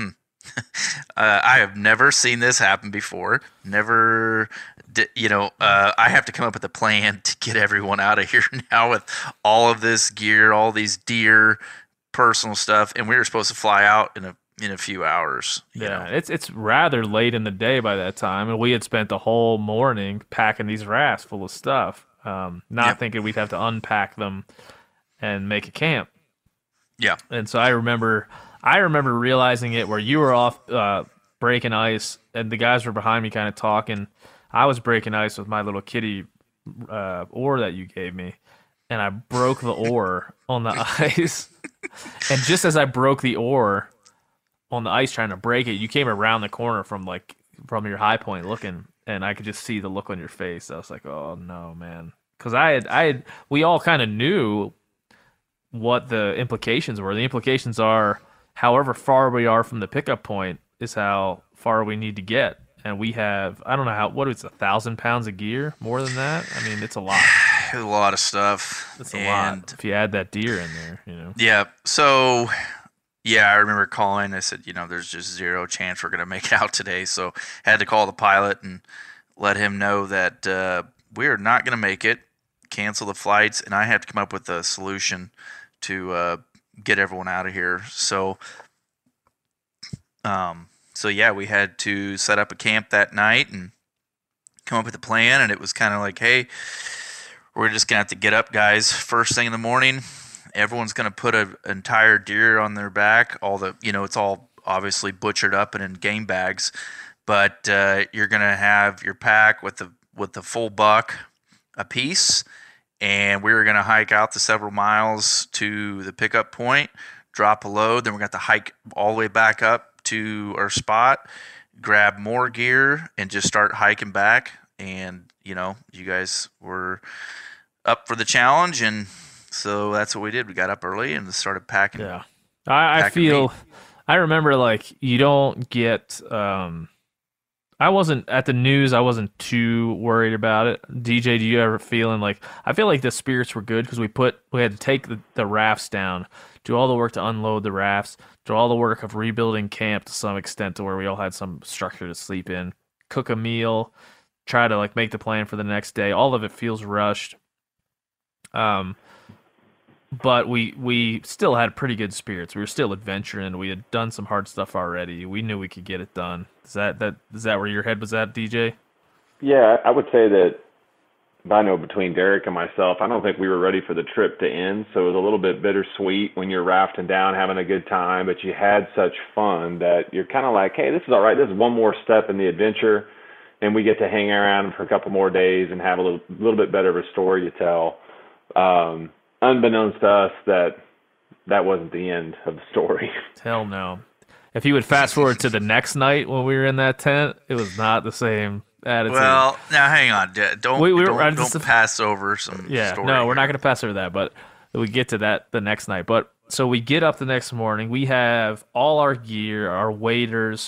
I have never seen this happen before. Never, I have to come up with a plan to get everyone out of here now with all of this gear, all these deer, personal stuff, and we were supposed to fly out in a few hours. It's rather late in the day by that time, and we had spent the whole morning packing these rafts full of stuff, thinking we'd have to unpack them and make a camp. Yeah. And so I remember realizing it where you were off breaking ice, and the guys were behind me kind of talking. I was breaking ice with my little kitty oar that you gave me, and I broke the oar on the ice. And just as I broke the oar on the ice trying to break it, you came around the corner from your high point looking, and I could just see the look on your face. I was like, oh no, man. Because we all kind of knew what the implications were. The implications are however far we are from the pickup point is how far we need to get. And we have, I don't know what is 1,000 pounds of gear? More than that? I mean, it's a lot. A lot of stuff. It's a lot. If you add that deer in there, Yeah. So, yeah, I remember calling. I said, there's just zero chance we're going to make it out today. So I had to call the pilot and let him know that we're not going to make it, cancel the flights, and I have to come up with a solution to get everyone out of here. So, yeah, we had to set up a camp that night and come up with a plan, and it was kind of like, hey, we're just going to have to get up, guys, first thing in the morning. Everyone's going to put an entire deer on their back. It's all obviously butchered up and in game bags, but you're going to have your pack with the full buck a piece, and we were going to hike out the several miles to the pickup point, drop a load, then we're going to have to hike all the way back up to our spot, grab more gear, and just start hiking back. And you guys were up for the challenge, and so that's what we did. We got up early and started packing. Yeah, I feel meat. I remember like you don't get. I wasn't at the news. I wasn't too worried about it. DJ, do you ever feeling like I feel like the spirits were good because we had to take the rafts down, do all the work to unload the rafts, do all the work of rebuilding camp to some extent to where we all had some structure to sleep in, cook a meal, try to like make the plan for the next day. All of it feels rushed. But we still had pretty good spirits. We were still adventuring. We had done some hard stuff already. We knew we could get it done. Is that where your head was at, DJ? Yeah, I would say that. I know between Derek and myself, I don't think we were ready for the trip to end. So it was a little bit bittersweet when you're rafting down, having a good time, but you had such fun that you're kind of like, hey, this is all right. This is one more step in the adventure, and we get to hang around for a couple more days and have a little bit better of a story to tell. Unbeknownst to us, that wasn't the end of the story. Hell no. If you would fast forward to the next night when we were in that tent, it was not the same attitude. Well, now hang on. Don't pass over some story. No, we're not going to pass over that, but we get to that the next night. But so we get up the next morning. We have all our gear, our waders,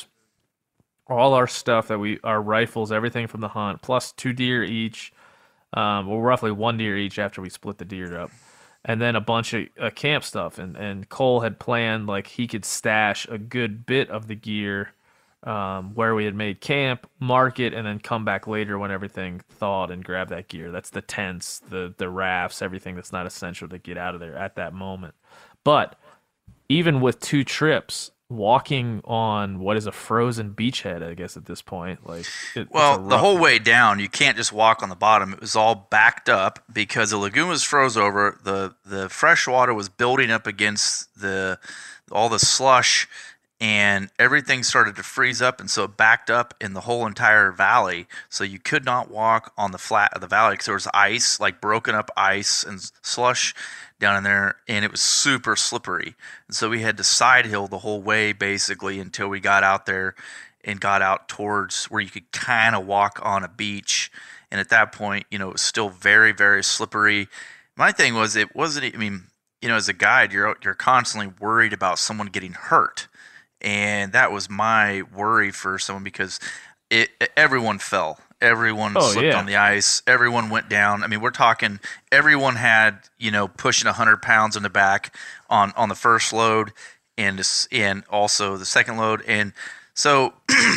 all our stuff our rifles, everything from the hunt, plus 2 deer each. Roughly 1 deer each after we split the deer up. And then a bunch of camp stuff. And Cole had planned like he could stash a good bit of the gear where we had made camp, mark it, and then come back later when everything thawed and grab that gear. That's the tents, the rafts, everything that's not essential to get out of there at that moment. But even with 2 trips, walking on what is a frozen beachhead, I guess at this point, the whole way down, you can't just walk on the bottom. It was all backed up because the lagoon was froze over. The fresh water was building up against all the slush, and everything started to freeze up, and so it backed up in the whole entire valley. So you could not walk on the flat of the valley because there was ice, like broken up ice and slush down in there, and it was super slippery. And so we had to side hill the whole way basically until we got out there and got out towards where you could kind of walk on a beach. And at that point, it was still very, very slippery. My thing was, it wasn't, as a guide, you're constantly worried about someone getting hurt. And that was my worry for someone because everyone fell. Everyone slipped on the ice. Everyone went down. I mean, we're talking everyone had, pushing 100 pounds on the back on the first load and also the second load. And so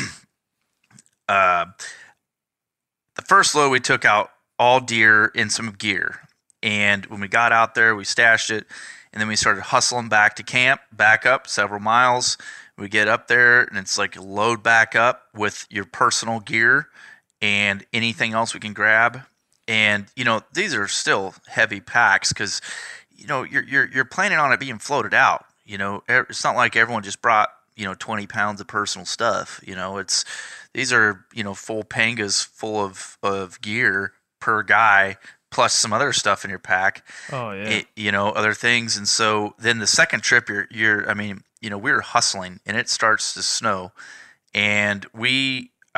the first load we took out all deer and some gear. And when we got out there, we stashed it. And then we started hustling back to camp, back up several miles. We get up there and it's like load back up with your personal gear and anything else we can grab. And, these are still heavy packs because, you're planning on it being floated out. It's not like everyone just brought, 20 pounds of personal stuff. These are, full pangas full of gear per guy, plus some other stuff in your pack. Oh, yeah. Other things. And so then the second trip, we were hustling and it starts to snow. And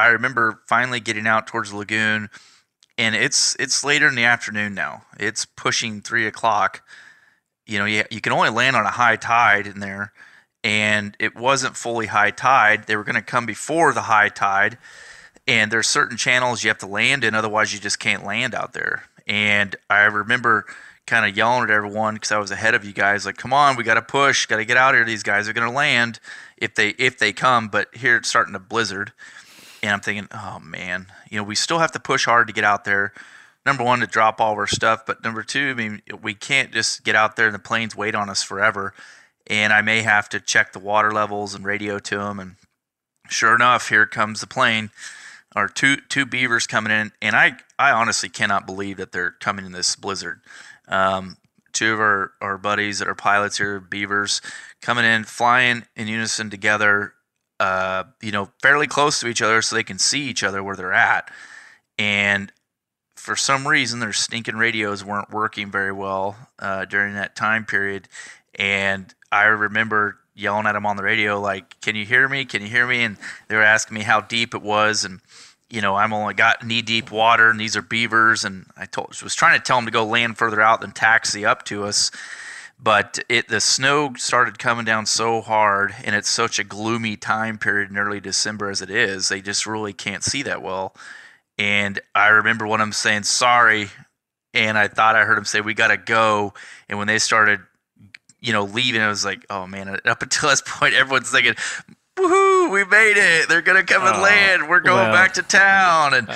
I remember finally getting out towards the lagoon, and it's later in the afternoon now. It's pushing 3 o'clock. You can only land on a high tide in there, and it wasn't fully high tide. They were going to come before the high tide, and there's certain channels you have to land in, otherwise you just can't land out there. And I remember kind of yelling at everyone because I was ahead of you guys, like, come on, we got to push, got to get out here. These guys are going to land if they come, but here it's starting to blizzard. And I'm thinking, oh man, we still have to push hard to get out there. Number one, to drop all of our stuff, but number two, I mean, we can't just get out there and the planes wait on us forever. And I may have to check the water levels and radio to them. And sure enough, here comes the plane, or two beavers coming in. And I honestly cannot believe that they're coming in this blizzard. Two of our buddies that are pilots here, beavers, coming in, flying in unison together, fairly close to each other so they can see each other where they're at. And for some reason, their stinking radios weren't working very well during that time period. And I remember yelling at them on the radio, like, can you hear me? Can you hear me? And they were asking me how deep it was. And, I'm only got knee-deep water, and these are beavers. And I was trying to tell them to go land further out than taxi up to us. But the snow started coming down so hard, and it's such a gloomy time period in early December as it is, they just really can't see that well. And I remember one of them saying, sorry, and I thought I heard him say, we got to go. And when they started, leaving, I was like, oh, man, up until this point, everyone's thinking, woohoo, we made it. They're going to come and land. We're going back to town. And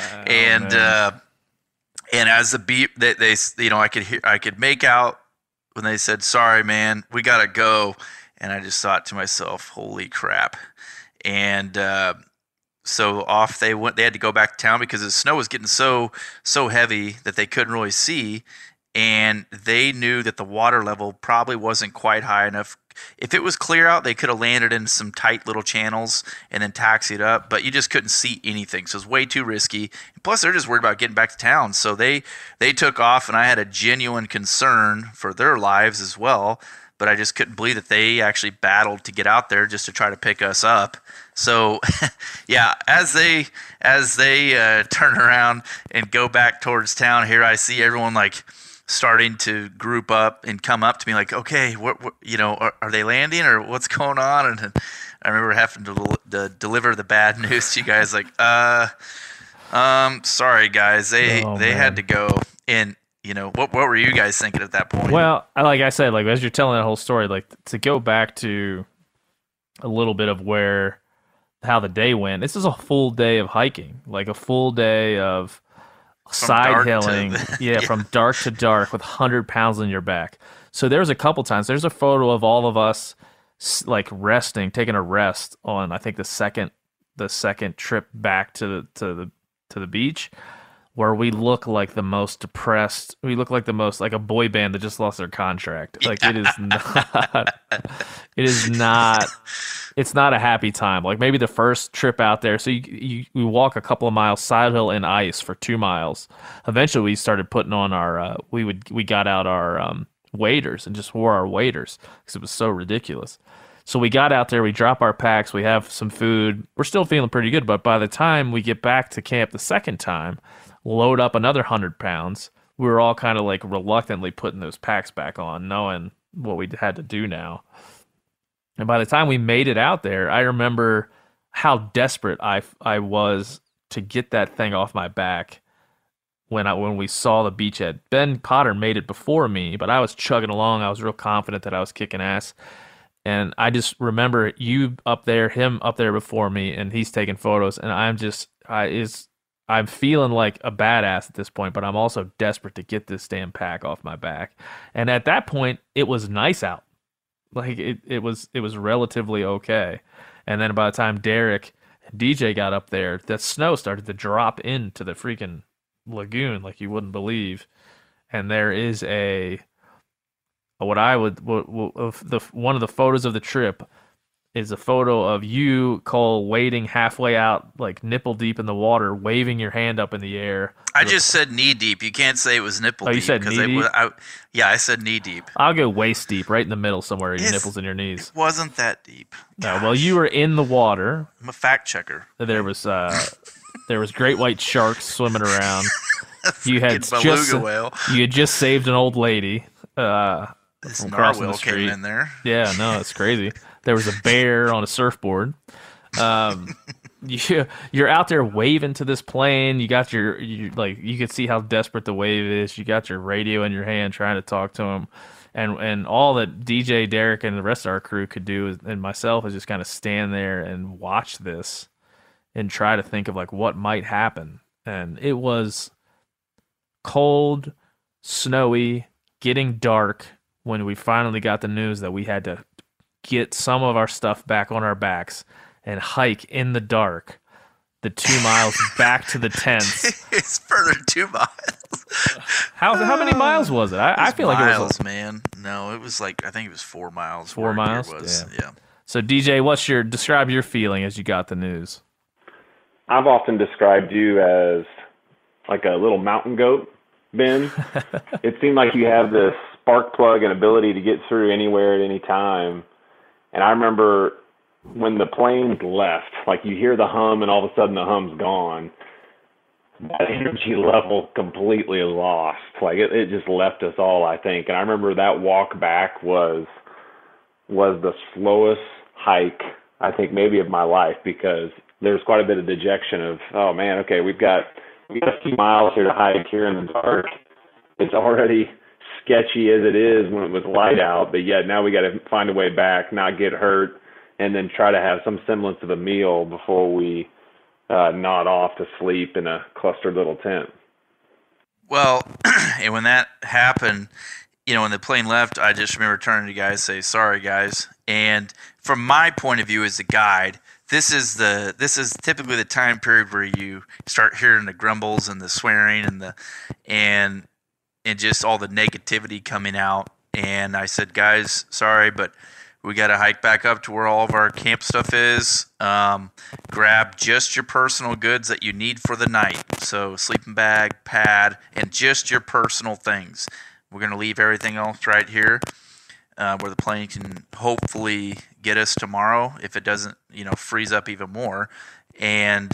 as I could make out when they said, sorry, man, we got to go. And I just thought to myself, holy crap. And so off they went. They had to go back to town because the snow was getting so heavy that they couldn't really see. And they knew that the water level probably wasn't quite high enough. If it was clear out, they could have landed in some tight little channels and then taxied up, but you just couldn't see anything. So it was way too risky. And plus, they're just worried about getting back to town. So they took off, and I had a genuine concern for their lives as well. But I just couldn't believe that they actually battled to get out there just to try to pick us up. So, yeah, as they turn around and go back towards town here, I see everyone like starting to group up and come up to me like, okay, what are they landing or what's going on? And I remember having to deliver the bad news to you guys, like, sorry guys, they had to go. And what were you guys thinking at that point? Well, like I said, like as you're telling that whole story, like to go back to a little bit of how the day went. This is a full day of hiking, like a full day of side hilling, from dark to dark with 100 pounds on your back. So there's a couple times. There's a photo of all of us like resting, taking a rest on I think the second trip back to the beach, where we look like the most depressed. We look like like a boy band that just lost their contract. Like it is not. It's not a happy time. Like maybe the first trip out there. So we walk a couple of miles side hill in ice for 2 miles. Eventually we started putting on our, we got out our waders and just wore our waders because it was so ridiculous. So we got out there, we drop our packs, we have some food. We're still feeling pretty good. But by the time we get back to camp the second time, load up another 100 pounds, we were all kind of like reluctantly putting those packs back on, knowing what we had to do now. And by the time we made it out there, I remember how desperate I was to get that thing off my back when we saw the beachhead. Ben Potter made it before me, but I was chugging along. I was real confident that I was kicking ass. And I just remember you up there, him up there before me, and he's taking photos. And I'm feeling like a badass at this point, but I'm also desperate to get this damn pack off my back. And at that point, it was nice out. Like it was relatively okay. And then by the time Derek and DJ got up there, the snow started to drop into the freaking lagoon like you wouldn't believe. And there is one of the photos of the trip is a photo of you, Cole, wading halfway out, like nipple deep in the water, waving your hand up in the air. I just said knee deep. You can't say it was nipple deep. You said knee deep? Yeah, I said knee deep. I'll go waist deep, right in the middle somewhere, your nipples and your knees. It wasn't that deep. No, well, you were in the water. I'm a fact checker. There was great white sharks swimming around. You had just saved an old lady. This narwhal came in there. Yeah, no, it's crazy. There was a bear on a surfboard. You're out there waving to this plane. You got you could see how desperate the wave is. You got your radio in your hand trying to talk to him. And all that DJ, Derek, and the rest of our crew could do, and myself, is just kind of stand there and watch this and try to think of like what might happen. And it was cold, snowy, getting dark when we finally got the news that we had to get some of our stuff back on our backs and hike in the dark the 2 miles back to the tents. It's further than 2 miles. How many miles was it? I feel like it was man. No, it was like, I think it was 4 miles. 4 miles? Yeah. So DJ, describe your feeling as you got the news? I've often described you as like a little mountain goat, Ben. It seemed like you have this spark plug and ability to get through anywhere at any time. And I remember when the planes left, like you hear the hum and all of a sudden the hum's gone, that energy level completely lost. Like it just left us all, I think. And I remember that walk back was the slowest hike, I think, maybe of my life, because there's quite a bit of dejection of, oh man, okay, we got a few miles here to hike here in the dark. It's already sketchy as it is when it was light out, but yet now we got to find a way back, not get hurt, and then try to have some semblance of a meal before we nod off to sleep in a clustered little tent. Well, and when that happened, when the plane left, I just remember turning to you guys, say, sorry guys. And from my point of view as a guide, this is typically the time period where you start hearing the grumbles and the swearing and just all the negativity coming out. And I said, guys, sorry, but we got to hike back up to where all of our camp stuff is. Grab just your personal goods that you need for the night. So sleeping bag, pad, and just your personal things. We're going to leave everything else right here where the plane can hopefully get us tomorrow if it doesn't, freeze up even more. And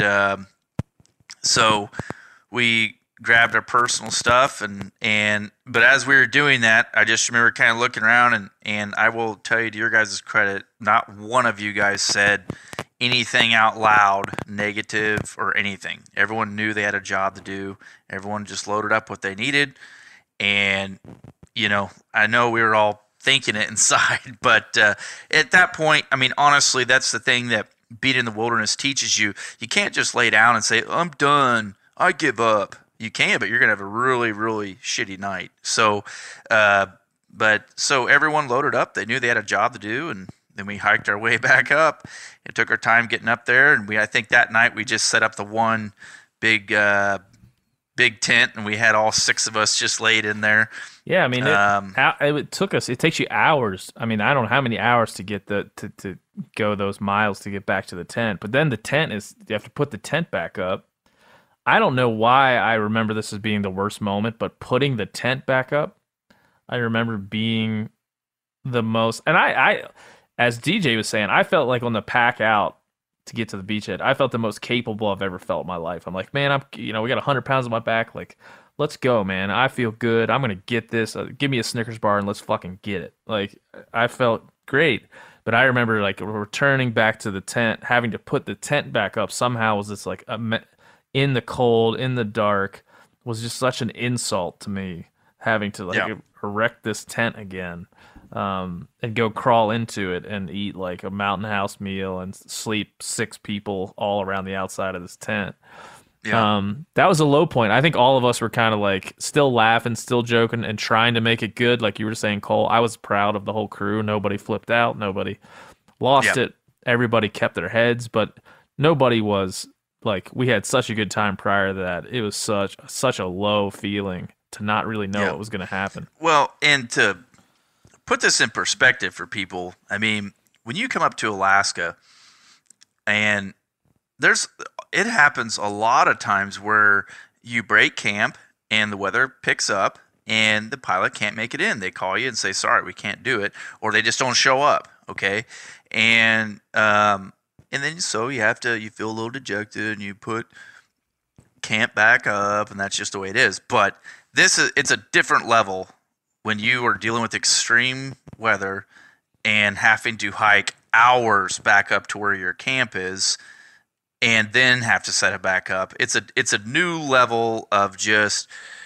so we grabbed our personal stuff but as we were doing that, I just remember kind of looking around and I will tell you, to your guys' credit, not one of you guys said anything out loud negative or anything. Everyone knew they had a job to do. Everyone just loaded up what they needed. And I know we were all thinking it inside, but at that point, I mean, honestly, that's the thing that being in the wilderness teaches you. You can't just lay down and say, I'm done, I give up. You can, but you're going to have a really, really shitty night. So, so everyone loaded up. They knew they had a job to do, and then we hiked our way back up. It took our time getting up there, and I think that night we just set up the one big tent, and we had all 6 of us just laid in there. Yeah, I mean, it took us. It takes you hours. I mean, I don't know how many hours to get to go those miles to get back to the tent. But then the tent you have to put the tent back up. I don't know why I remember this as being the worst moment, but putting the tent back up, I remember being the most. And I as DJ was saying, I felt like on the pack out to get to the beachhead, I felt the most capable I've ever felt in my life. I'm like, man, we got 100 pounds on my back. Like, let's go, man. I feel good. I'm going to get this. Give me a Snickers bar and let's fucking get it. Like, I felt great. But I remember, like, returning back to the tent, having to put the tent back up somehow was this, like, in the cold, in the dark, was just such an insult to me, having to erect this tent again, and go crawl into it and eat like a Mountain House meal and sleep 6 people all around the outside of this tent. Yeah. That was a low point. I think all of us were kind of like still laughing, still joking, and trying to make it good. Like you were saying, Cole, I was proud of the whole crew. Nobody flipped out. Nobody lost it. Everybody kept their heads, but nobody was. Like, we had such a good time prior to that. It was such a low feeling to not really know what was going to happen. Well, and to put this in perspective for people, I mean, when you come up to Alaska, and it happens a lot of times where you break camp and the weather picks up and the pilot can't make it in. They call you and say, sorry, we can't do it, or they just don't show up. Okay. And then so you feel a little dejected and you put camp back up, and that's just the way it is. But it's a different level when you are dealing with extreme weather and having to hike hours back up to where your camp is and then have to set it back up. It's a new level of just,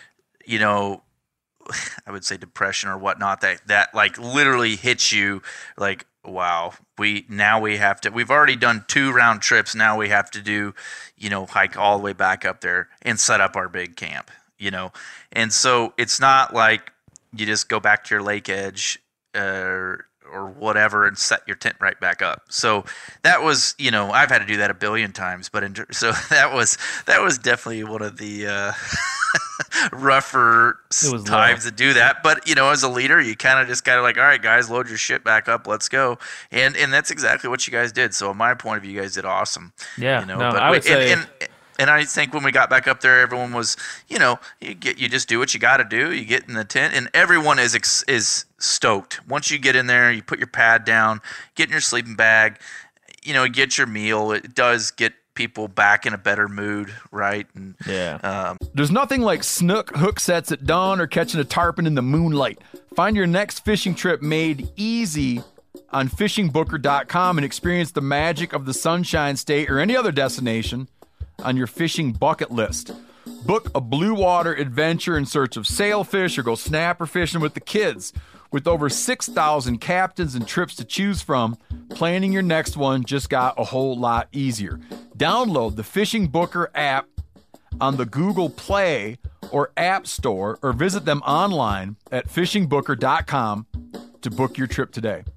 I would say depression or whatnot that like literally hits you like, wow, we've already done 2 round trips. Now we have to do, hike all the way back up there and set up our big camp, And so it's not like you just go back to your lake edge, or whatever and set your tent right back up. So that was, I've had to do that a billion times, but so that was definitely one of the rougher times to do that. But, as a leader, you kind of just like, all right, guys, load your shit back up. Let's go. And that's exactly what you guys did. So in my point of view, you guys did awesome. Yeah. But I would say... And I think when we got back up there, everyone was, you just do what you got to do. You get in the tent, and everyone is stoked. Once you get in there, you put your pad down, get in your sleeping bag, get your meal. It does get people back in a better mood, right? And, there's nothing like snook hook sets at dawn or catching a tarpon in the moonlight. Find your next fishing trip made easy on fishingbooker.com and experience the magic of the Sunshine State or any other destination on your fishing bucket list. Book a blue water adventure in search of sailfish or go snapper fishing with the kids. With over 6,000 captains and trips to choose from, planning your next one just got a whole lot easier. Download the Fishing Booker app on the Google Play or App Store, or visit them online at fishingbooker.com to book your trip today.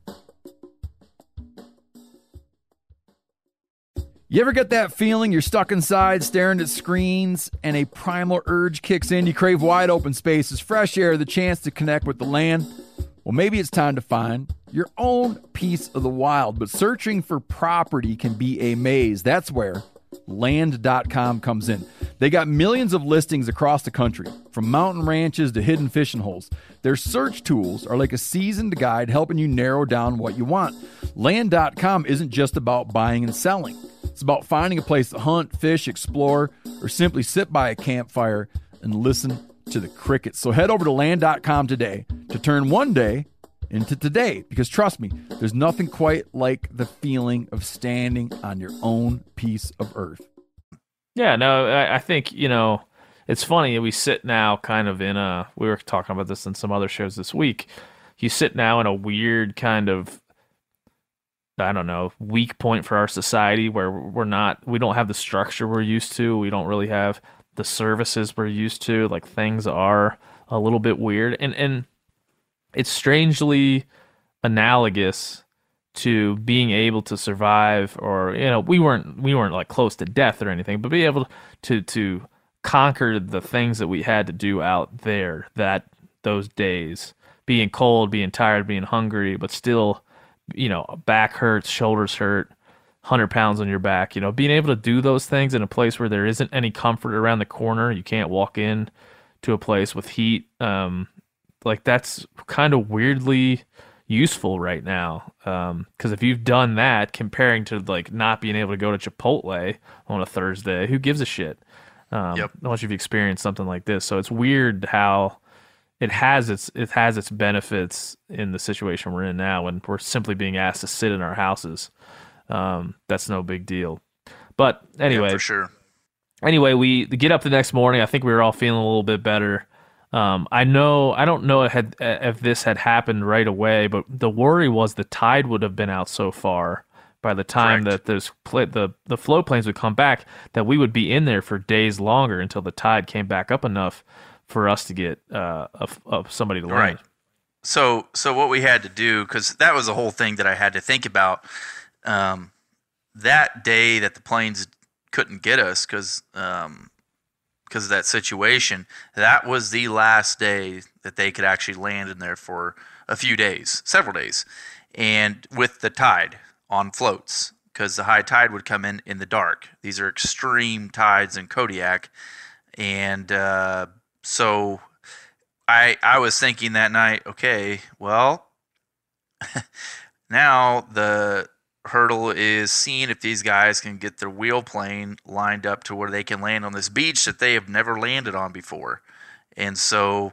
You ever get that feeling you're stuck inside staring at screens and a primal urge kicks in? You crave wide open spaces, fresh air, the chance to connect with the land. Well, maybe it's time to find your own piece of the wild, but searching for property can be a maze. That's where Land.com comes in. They got millions of listings across the country, from mountain ranches to hidden fishing holes. Their search tools are like a seasoned guide helping you narrow down what you want. Land.com isn't just about buying and selling. It's about finding a place to hunt, fish, explore, or simply sit by a campfire and listen to the crickets. So head over to Land.com today to turn one day into today, because trust me, there's nothing quite like the feeling of standing on your own piece of earth. Yeah, no, I think, it's funny. We sit now kind of we were talking about this in some other shows this week. You sit now in a weird kind of, I don't know, weak point for our society where we don't have the structure we're used to. We don't really have the services we're used to. Like, things are a little bit weird. And it's strangely analogous to being able to survive, or, we weren't like close to death or anything, but be able to conquer the things that we had to do out there those days, being cold, being tired, being hungry, but still, back hurts, shoulders hurt, 100 pounds on your back, being able to do those things in a place where there isn't any comfort around the corner. You can't walk in to a place with heat. Like, that's kind of weirdly useful right now. Because if you've done that, comparing to like not being able to go to Chipotle on a Thursday, who gives a shit? Unless you've experienced something like this. So it's weird how it has its benefits in the situation we're in now, when we're simply being asked to sit in our houses. That's no big deal. But anyway, for sure. Anyway, we get up the next morning. I think we were all feeling a little bit better. I don't know if this had happened right away, but the worry was the tide would have been out so far by the time Correct. that the float planes would come back, that we would be in there for days longer until the tide came back up enough for us to get somebody to land. Right. So what we had to do, because that was the whole thing that I had to think about, that day that the planes couldn't get us because of that situation, that was the last day that they could actually land in there for a few days, several days. and with the tide on floats, because the high tide would come in the dark. These are extreme tides in Kodiak, and so I was thinking that night, okay, well, now the hurdle is seeing if these guys can get their wheel plane lined up to where they can land on this beach that they have never landed on before. And so,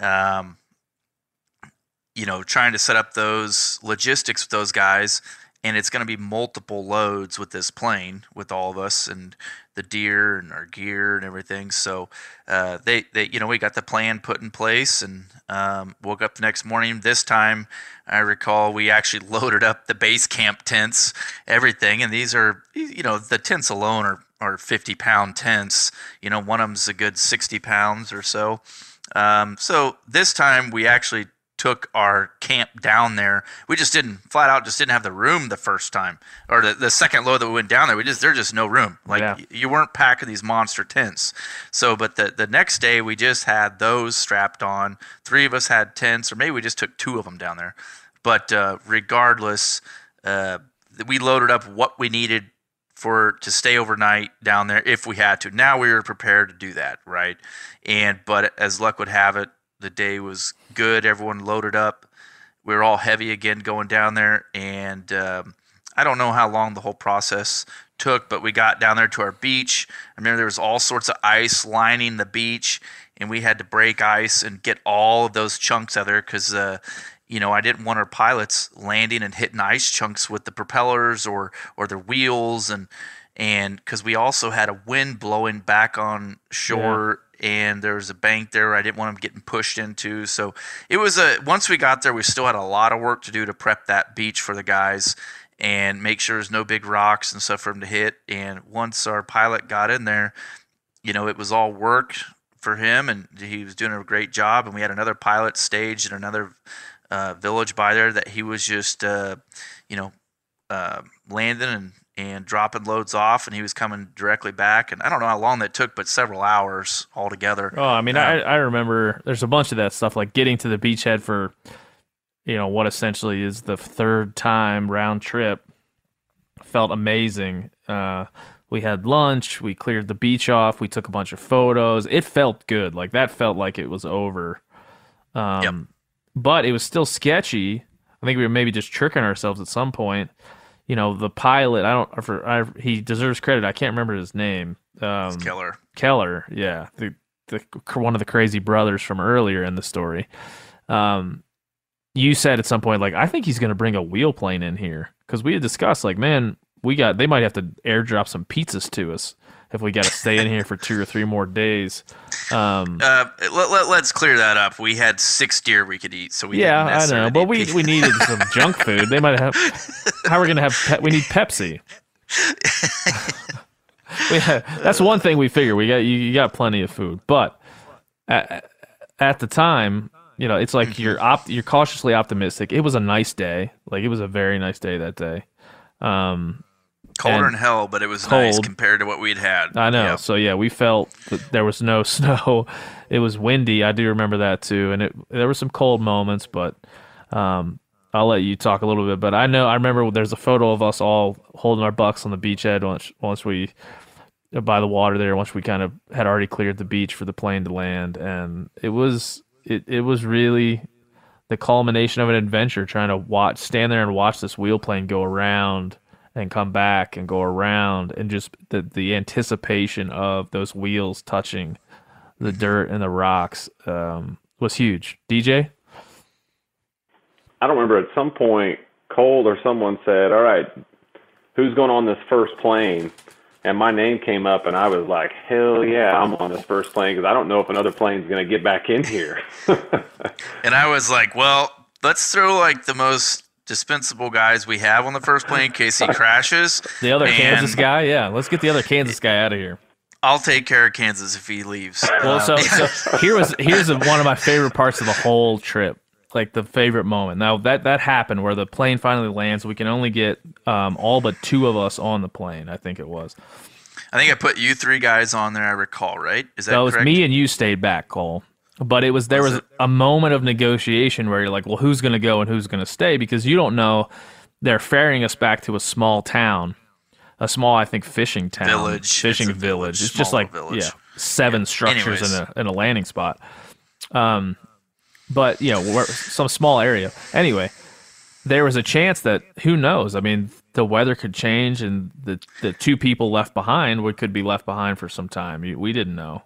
trying to set up those logistics with those guys, and it's going to be multiple loads with this plane with all of us and the deer and our gear and everything. So we got the plan put in place, and woke up the next morning. This time, I recall we actually loaded up the base camp tents, everything, and these are, the tents alone are 50-pound tents. One of them's a good 60 pounds or so. So this time we actually took our camp down there. We just didn't have the room the first time, or the second load that we went down there. There's just no room. You weren't packing these monster tents. So, but the next day we just had those strapped on. 3 of us had tents, or maybe we just took 2 of them down there. But regardless, we loaded up what we needed to stay overnight down there if we had to. Now we were prepared to do that, right? But as luck would have it, the day was good. Everyone loaded up. We were all heavy again going down there, and I don't know how long the whole process took, but we got down there to our beach. I remember there was all sorts of ice lining the beach, and we had to break ice and get all of those chunks out of there because I didn't want our pilots landing and hitting ice chunks with the propellers or their wheels, and because we also had a wind blowing back on shore. Yeah. And there was a bank there I didn't want them getting pushed into. So it was once we got there, we still had a lot of work to do to prep that beach for the guys and make sure there's no big rocks and stuff for them to hit. And once our pilot got in there, it was all work for him, and he was doing a great job. And we had another pilot staged in another village by there that he was just, landing and dropping loads off, and he was coming directly back. And I don't know how long that took, but several hours altogether. Oh, I mean, I remember there's a bunch of that stuff, like getting to the beachhead for, what essentially is the 3rd time round trip. Felt amazing. We had lunch, we cleared the beach off, we took a bunch of photos. It felt good. Like, that felt like it was over. Yep. But it was still sketchy. I think we were maybe just tricking ourselves at some point. The pilot, he deserves credit. I can't remember his name. It's Keller. Keller, yeah. The one of the crazy brothers from earlier in the story. You said at some point, like, I think he's going to bring a wheel plane in here. Because we had discussed, like, man, they might have to airdrop some pizzas to us if we got to stay in here for 2 or 3 more days. Let's clear that up. We had 6 deer we could eat, so we didn't necessarily I know, but we needed some junk food. They might have. How are we going to have? We need Pepsi. That's one thing we figure. You got plenty of food, but at the time, it's like you're cautiously optimistic. It was a nice day. Like, it was a very nice day that day. Colder than hell, but it was cold. Nice compared to what we'd had. I know. Yep. So, yeah, we felt that there was no snow. It was windy. I do remember that, too. And there were some cold moments, but I'll let you talk a little bit. But I remember there's a photo of us all holding our bucks on the beachhead once we, by the water there, once we kind of had already cleared the beach for the plane to land. And it was really the culmination of an adventure, trying to stand there and watch this wheel plane go around and come back and go around, and just the anticipation of those wheels touching the dirt and the rocks was huge. DJ? I don't remember, at some point, Cole or someone said, all right, who's going on this first plane? And my name came up, and I was like, hell yeah, I'm on this first plane, because I don't know if another plane's going to get back in here. And I was like, well, let's throw like the most dispensable guys we have on the first plane in case he crashes. The other Kansas guy? Yeah, let's get the other Kansas guy out of here. I'll take care of Kansas if he leaves. Well, so here's one of my favorite parts of the whole trip, like the favorite moment. Now, that happened where the plane finally lands. We can only get all but 2 of us on the plane, I think it was. I think I put you 3 guys on there, I recall, right? Is that correct? It was me and you stayed back, Cole. But there was a moment of negotiation where you're like, well, who's going to go and who's going to stay? Because you don't know. They're ferrying us back to a small town, a small, I think, fishing town. Fishing village. It's just like, village. 7 structures in a landing spot. But, some small area. Anyway, there was a chance that, who knows? I mean, the weather could change and the 2 people left behind could be left behind for some time. We didn't know.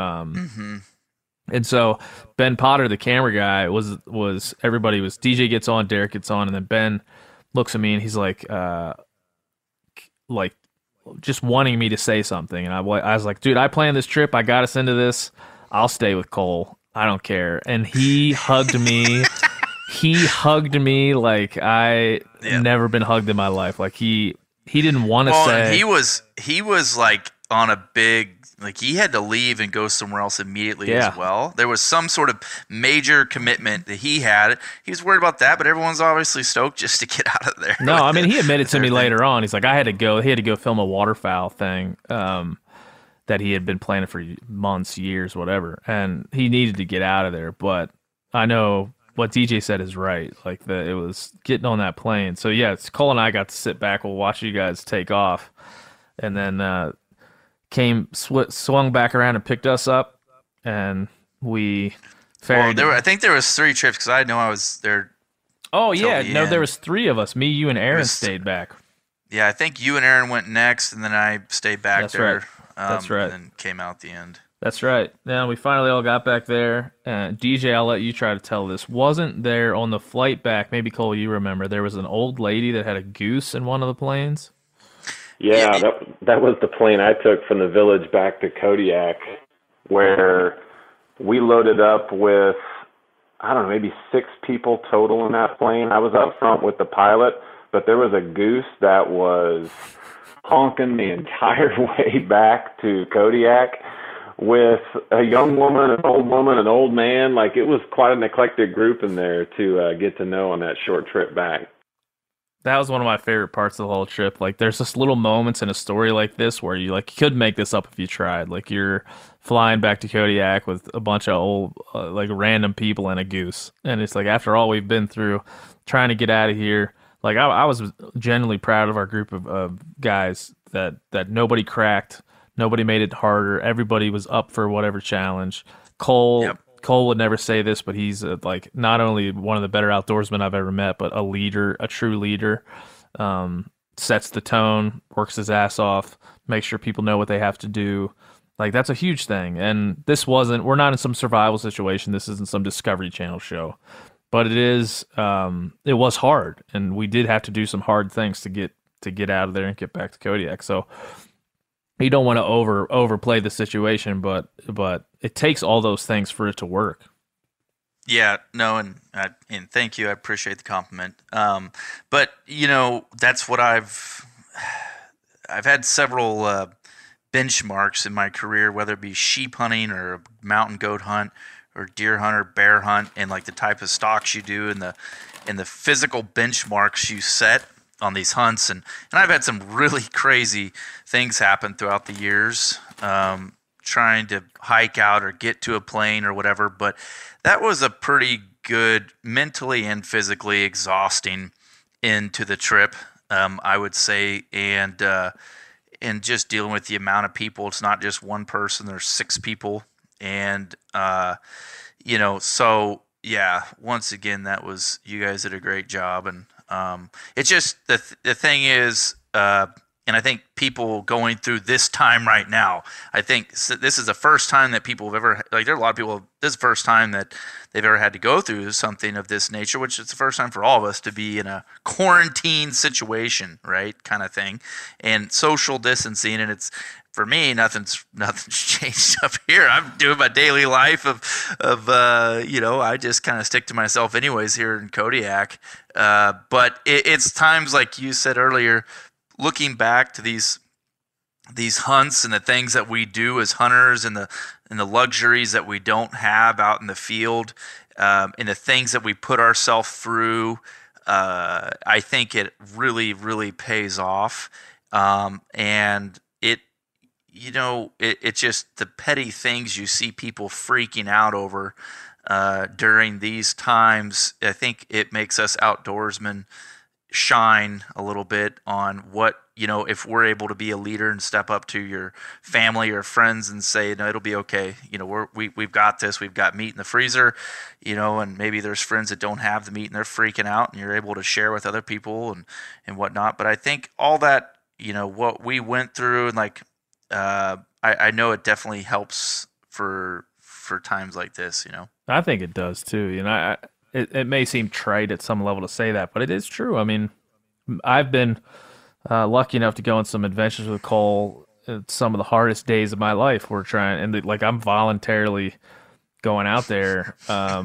And so Ben Potter, the camera guy, was everybody was DJ gets on, Derek gets on, and then Ben looks at me and he's like just wanting me to say something. And I was like, dude, I planned this trip. I got us into this. I'll stay with Cole. I don't care. And he hugged me. He hugged me like I never been hugged in my life. Like he didn't want to say. He was like on a big. Like he had to leave and go somewhere else immediately as well. There was some sort of major commitment that he had. He was worried about that, but everyone's obviously stoked just to get out of there. No, I mean he admitted to me later on. He's like, I had to go. He had to go film a waterfowl thing that he had been planning for months, years, whatever, and he needed to get out of there. But I know what DJ said is right. Like it was getting on that plane. So yeah, Cole and I got to sit back. We'll watch you guys take off, and then. Swung back around and picked us up, and we ferried. Well, I think there was 3 trips because I know I was there. Oh yeah, no, there was 3 of us. Me, you, and Aaron stayed back. Yeah, I think you and Aaron went next, and then I stayed back. That's there. Right. That's right. And then came out the end. That's right. Now we finally all got back there. DJ, I'll let you try to tell this. Wasn't there on the flight back? Maybe Cole, you remember? There was an old lady that had a goose in one of the planes. Yeah, that was the plane I took from the village back to Kodiak, where we loaded up with, I don't know, maybe 6 people total in that plane. I was up front with the pilot, but there was a goose that was honking the entire way back to Kodiak with a young woman, an old woman, an old man. Like it was quite an eclectic group in there to get to know on that short trip back. That was one of my favorite parts of the whole trip. Like, there's just little moments in a story like this where you could make this up if you tried. Like, you're flying back to Kodiak with a bunch of old, random people and a goose, and it's like after all we've been through, trying to get out of here. Like, I was genuinely proud of our group of guys that nobody cracked, nobody made it harder. Everybody was up for whatever challenge. Cole. Yep. Cole would never say this, but he's not only one of the better outdoorsmen I've ever met, but a leader, a true leader. Sets the tone, works his ass off, makes sure people know what they have to do. Like, that's a huge thing. And we're not in some survival situation. This isn't some Discovery Channel show, but it was hard, and we did have to do some hard things to get out of there and get back to Kodiak. So you don't want to overplay the situation, but it takes all those things for it to work. Yeah, no, and thank you. I appreciate the compliment. But that's what I've had several benchmarks in my career, whether it be sheep hunting or a mountain goat hunt or deer hunt or bear hunt, and like the type of stalks you do and the physical benchmarks you set on these hunts, and I've had some really crazy things happen throughout the years, trying to hike out or get to a plane or whatever, but that was a pretty good mentally and physically exhausting end to the trip, I would say, and just dealing with the amount of people. It's not just one person, there's 6 people, and so yeah, once again, you guys did a great job, and it's just the thing is, and I think people going through this time right now, I think this is the first time that people have ever, there are a lot of people, this is the first time that they've ever had to go through something of this nature, which is the first time for all of us to be in a quarantine situation, right, kind of thing, and social distancing, and it's, for me, nothing's changed up here. I'm doing my daily life of I just kind of stick to myself anyways here in Kodiak. But it's times like you said earlier, looking back to these hunts and the things that we do as hunters and the luxuries that we don't have out in the field, and the things that we put ourselves through, I think it really, really pays off. And it's just the petty things you see people freaking out over during these times. I think it makes us outdoorsmen shine a little bit on what, if we're able to be a leader and step up to your family or friends and say, no, it'll be okay. We've got this. We've got meat in the freezer, and maybe there's friends that don't have the meat and they're freaking out, and you're able to share with other people and whatnot. But I think all that, what we went through, and I know it definitely helps for times like this, I think it does too. It may seem trite at some level to say that, but it is true. I mean, I've been lucky enough to go on some adventures with Cole at some of the hardest days of my life. We're trying, and I'm voluntarily going out there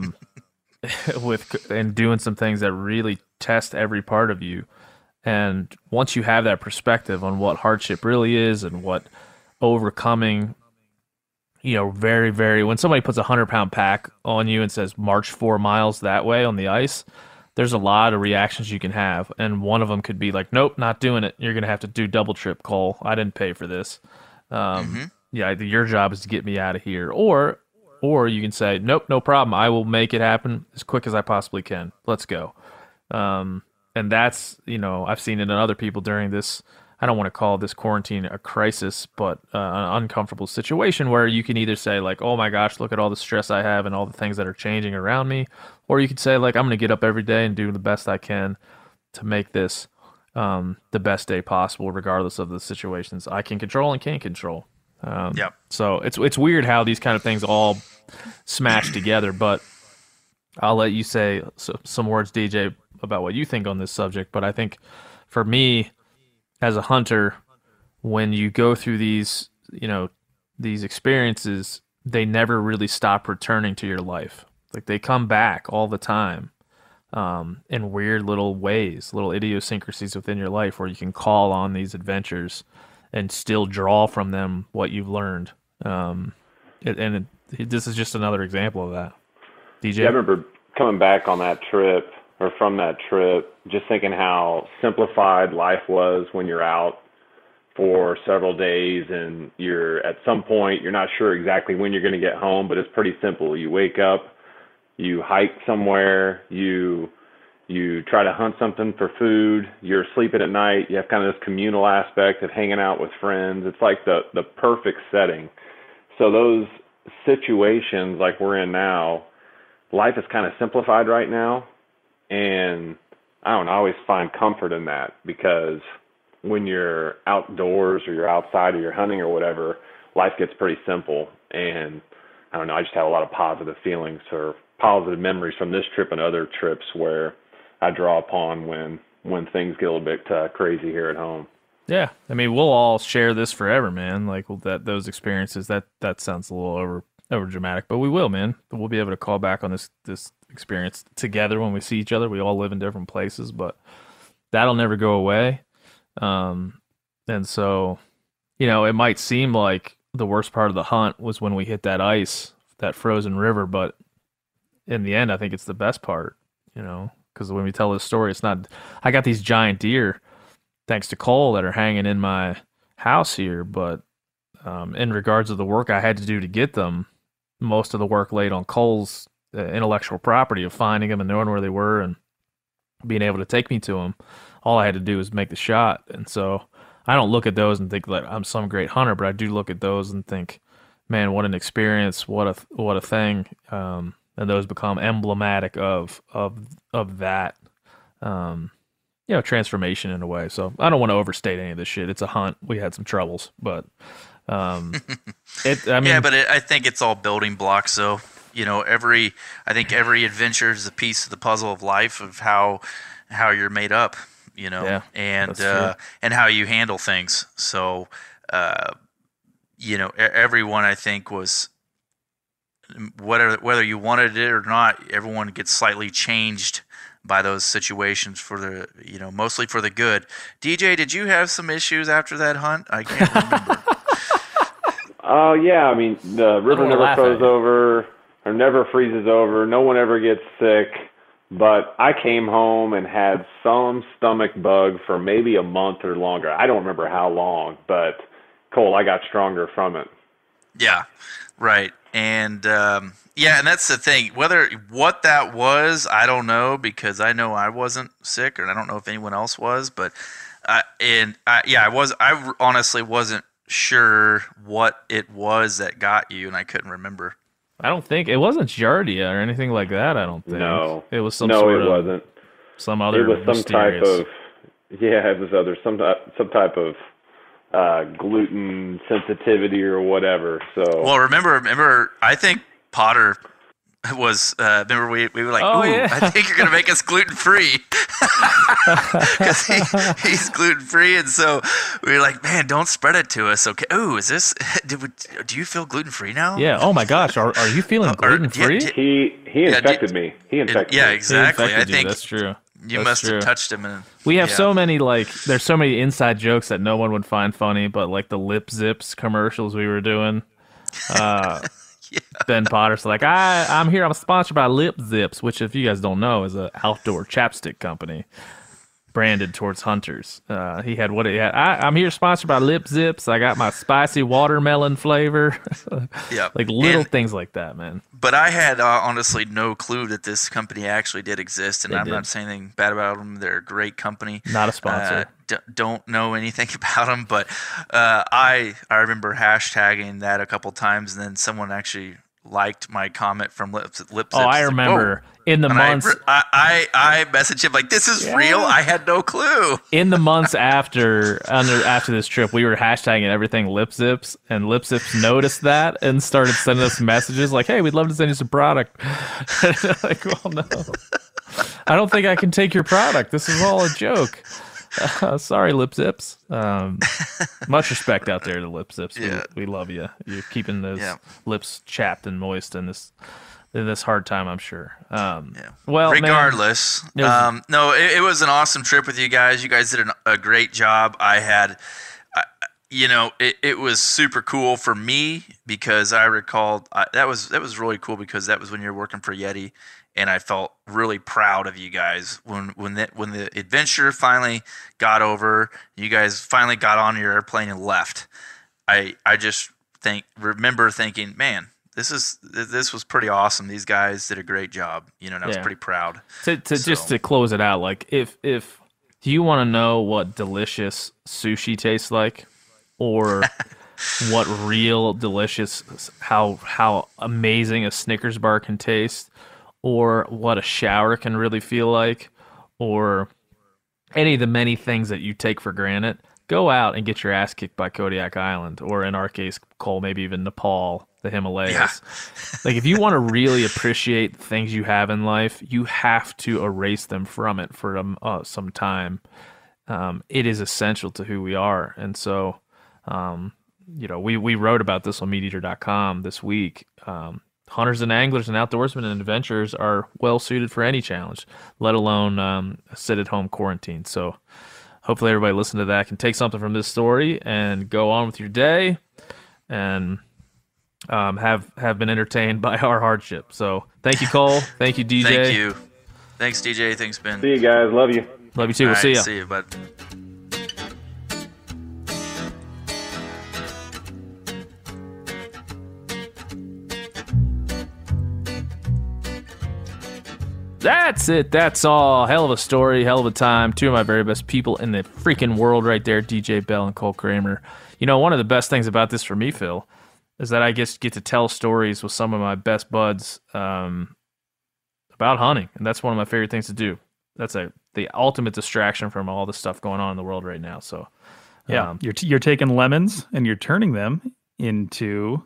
and doing some things that really test every part of you. And once you have that perspective on what hardship really is and what overcoming, very, very, when somebody puts a 100-pound pack on you and says, march 4 miles that way on the ice, there's a lot of reactions you can have. And one of them could be like, nope, not doing it. You're going to have to do double trip, Cole. I didn't pay for this. Yeah, your job is to get me out of here. Or you can say, nope, no problem. I will make it happen as quick as I possibly can. Let's go. And that's, I've seen it in other people during this, I don't want to call this quarantine a crisis, but an uncomfortable situation where you can either say like, oh my gosh, look at all the stress I have and all the things that are changing around me. Or you could say like, I'm going to get up every day and do the best I can to make this the best day possible, regardless of the situations I can control and can't control. Yep. So it's weird how these kind of things all smash together, but I'll let you say some words, DJ, about what you think on this subject. But I think for me, as a hunter, when you go through these experiences, they never really stop returning to your life. Like they come back all the time in weird little ways, little idiosyncrasies within your life where you can call on these adventures and still draw from them what you've learned. This is just another example of that. DJ? Yeah, I remember coming back on that trip, or from that trip, just thinking how simplified life was when you're out for several days and you're at some point, you're not sure exactly when you're going to get home, but it's pretty simple. You wake up, you hike somewhere, you try to hunt something for food, you're sleeping at night, you have kind of this communal aspect of hanging out with friends. It's like the perfect setting. So those situations like we're in now, life is kind of simplified right now. And I don't know, I always find comfort in that, because when you're outdoors or you're outside or you're hunting or whatever, life gets pretty simple. And I don't know, I just have a lot of positive feelings or positive memories from this trip and other trips where I draw upon when things get a little bit crazy here at home. Yeah, I mean, we'll all share this forever, man. Like those experiences. That sounds a little over dramatic, but we will, man. We'll be able to call back on this experience together when we see each other. We all live in different places, but that'll never go away. And so, it might seem like the worst part of the hunt was when we hit that ice, that frozen river, but in the end, I think it's the best part, because when we tell this story, it's not, I got these giant deer, thanks to Cole, that are hanging in my house here, but in regards to the work I had to do to get them, most of the work laid on Cole's intellectual property of finding them and knowing where they were and being able to take me to them. All I had to do was make the shot. And so I don't look at those and think that I'm some great hunter, but I do look at those and think, man, what an experience, what a thing. And those become emblematic of that, transformation in a way. So I don't want to overstate any of this shit. It's a hunt. We had some troubles, but I think it's all building blocks. So, I think every adventure is a piece of the puzzle of life, of how you're made up, and how you handle things. So, everyone, I think, was, whether you wanted it or not, everyone gets slightly changed by those situations for the, mostly for the good. DJ, did you have some issues after that hunt? I can't remember. Oh, yeah. I mean, the river never froze over or never freezes over. No one ever gets sick. But I came home and had some stomach bug for maybe a month or longer. I don't remember how long, but Cole, I got stronger from it. Yeah, right. And and that's the thing. What that was, I don't know, because I know I wasn't sick, and I don't know if anyone else was. But I was. I honestly wasn't sure what it was that got you, and I couldn't remember. I don't think it wasn't Giardia or anything like that. I don't think. No, it was some. No, sort it of, wasn't. Some other. It was some mysterious... type of. Yeah, it was some type of gluten sensitivity or whatever. So. Well, remember. I think Potter was. Remember we were like, oh, ooh, yeah. I think you're gonna make us gluten free, because he's gluten free, and so we were like, man, don't spread it to us. Okay. Ooh, is this? Do you feel gluten free now? Yeah. Oh my gosh, are you feeling gluten free? He infected me. He infected me. Yeah, exactly. I think that's true. You must have touched him. We have so many there's so many inside jokes that no one would find funny, but like the Lip Zips commercials we were doing. Ben Potter's like, I'm here. I'm sponsored by Lip Zips, which, if you guys don't know, is an outdoor chapstick company branded towards hunters. He had what he had. I'm here sponsored by Lip Zips. I got my spicy watermelon flavor. Yeah, like little things like that, man. But I had honestly no clue that this company actually did exist, and I'm not saying anything bad about them. They're a great company. Not a sponsor. Don't know anything about them, but I remember hashtagging that a couple times, and then someone actually liked my comment from Lip Zips. Oh, I remember. In the months, I messaged him like, "This is real. I had no clue." In the months after this trip, we were hashtagging everything Lip Zips, and Lip Zips noticed that and started sending us messages like, "Hey, we'd love to send you some product." Like, well, no, I don't think I can take your product. This is all a joke. Sorry, Lip Zips. Much respect out there to Lip Zips. Yeah. We love you. You're keeping those lips chapped and moist in this hard time, I'm sure. Well, regardless, man, no, it was an awesome trip with you guys. You guys did a great job. I had, it was super cool for me because I recalled that was really cool because that was when you were working for Yeti, and I felt really proud of you guys when the adventure finally got over. You guys finally got on your airplane and left. I just remember thinking, man, this was pretty awesome. These guys did a great job, and I was pretty proud. Just to close it out, like if do you want to know what delicious sushi tastes like, or what real delicious, how amazing a Snickers bar can taste, or what a shower can really feel like, or any of the many things that you take for granted, go out and get your ass kicked by Kodiak Island, or in our case, Cole, maybe even Nepal, the Himalayas. Yeah. Like, if you want to really appreciate the things you have in life, you have to erase them from it for some time. It is essential to who we are. And so, we wrote about this on MeatEater.com this week. Hunters and anglers and outdoorsmen and adventurers are well suited for any challenge, let alone a sit-at-home quarantine. So hopefully everybody listening to that can take something from this story and go on with your day and have been entertained by our hardship. So thank you, Cole. Thank you, DJ. Thank you. Thanks, DJ. Thanks, Ben. See you guys. Love you. Love you too. We'll see you. See you, bud. That's it. That's all. Hell of a story. Hell of a time. Two of my very best people in the freaking world right there, DJ Bell and Cole Kramer. One of the best things about this for me, Phil, is that I get to tell stories with some of my best buds about hunting. And that's one of my favorite things to do. That's the ultimate distraction from all the stuff going on in the world right now. So, yeah, you're taking lemons and you're turning them into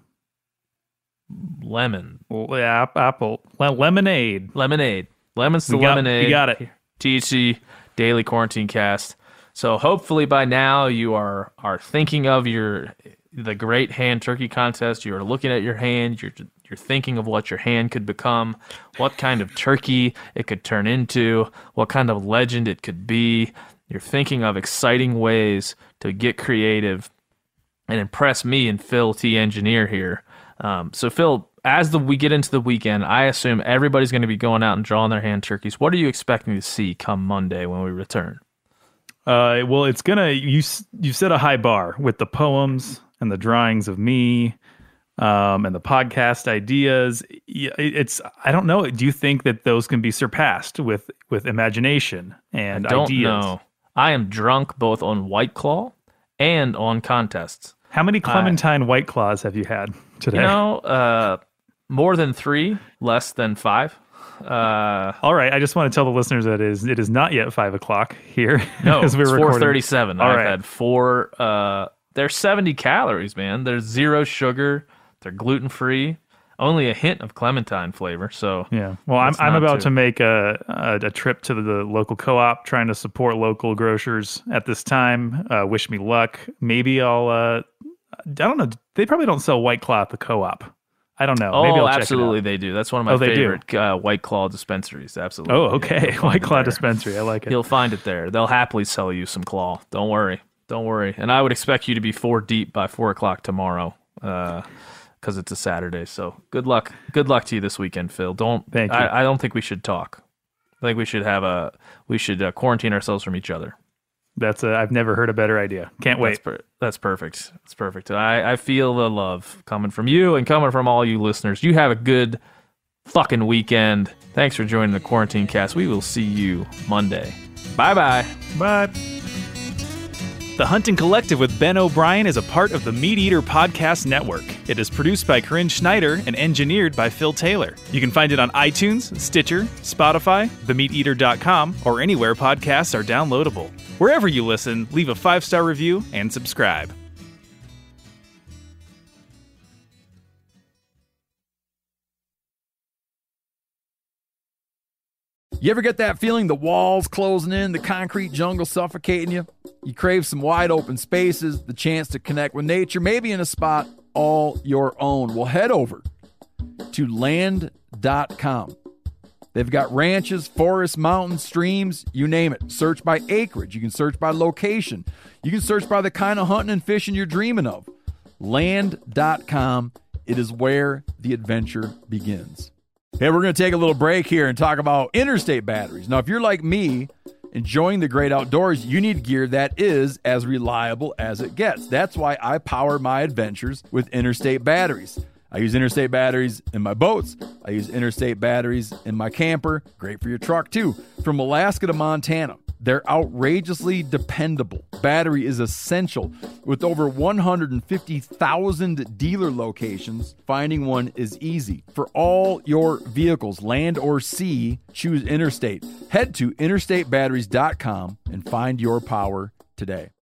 lemonade. Lemons to lemonade. You got it. THC Daily Quarantine Cast. So hopefully by now you are thinking of the great hand turkey contest. You are looking at your hand. You're thinking of what your hand could become, what kind of turkey it could turn into, what kind of legend it could be. You're thinking of exciting ways to get creative and impress me and Phil T. Engineer here. So Phil, as we get into the weekend, I assume everybody's going to be going out and drawing their hand turkeys. What are you expecting to see come Monday when we return? Well, it's gonna you set a high bar with the poems and the drawings of me and the podcast ideas. I don't know. Do you think that those can be surpassed with imagination and I don't ideas? know. I am drunk both on White Claw and on contests. How many Clementine White Claws have you had today? More than 3, less than 5. All right. I just want to tell the listeners that it is not yet 5 o'clock here. No, as it's we're recording. 4:37. I've had 4. They're 70 calories, man. There's 0 sugar. They're gluten-free. Only a hint of clementine flavor. So yeah. Well, I'm about to make a trip to the local co-op, trying to support local grocers at this time. Wish me luck. Maybe I'll. I don't know. They probably don't sell White Claw at the co-op. I don't know. Maybe I'll absolutely check it out. They do. That's one of my favorite White Claw dispensaries. Absolutely. Oh, okay. White Claw dispensary. I like it. You'll find it there. They'll happily sell you some Claw. Don't worry. And I would expect you to be 4 deep by 4 o'clock tomorrow, because it's a Saturday. So good luck. Good luck to you this weekend, Phil. Thank you. I don't think we should talk. I think we should quarantine ourselves from each other. I've never heard a better idea. Can't wait. That's perfect. That's perfect. I feel the love coming from you and coming from all you listeners. You have a good fucking weekend. Thanks for joining the Quarantine Cast. We will see you Monday. Bye-bye. Bye. The Hunting Collective with Ben O'Brien is a part of the Meat Eater Podcast Network. It is produced by Corinne Schneider and engineered by Phil Taylor. You can find it on iTunes, Stitcher, Spotify, themeateater.com, or anywhere podcasts are downloadable. Wherever you listen, leave a 5-star review and subscribe. You ever get that feeling the walls closing in, the concrete jungle suffocating you? You crave some wide open spaces, the chance to connect with nature, maybe in a spot all your own. Well, head over to land.com. They've got ranches, forests, mountains, streams, you name it. Search by acreage. You can search by location. You can search by the kind of hunting and fishing you're dreaming of. Land.com. It is where the adventure begins. Hey, we're going to take a little break here and talk about Interstate batteries. Now, if you're like me, enjoying the great outdoors, you need gear that is as reliable as it gets. That's why I power my adventures with Interstate batteries. I use Interstate batteries in my boats. I use Interstate batteries in my camper. Great for your truck, too. From Alaska to Montana, they're outrageously dependable. Battery is essential. With over 150,000 dealer locations, finding one is easy. For all your vehicles, land or sea, choose Interstate. Head to interstatebatteries.com and find your power today.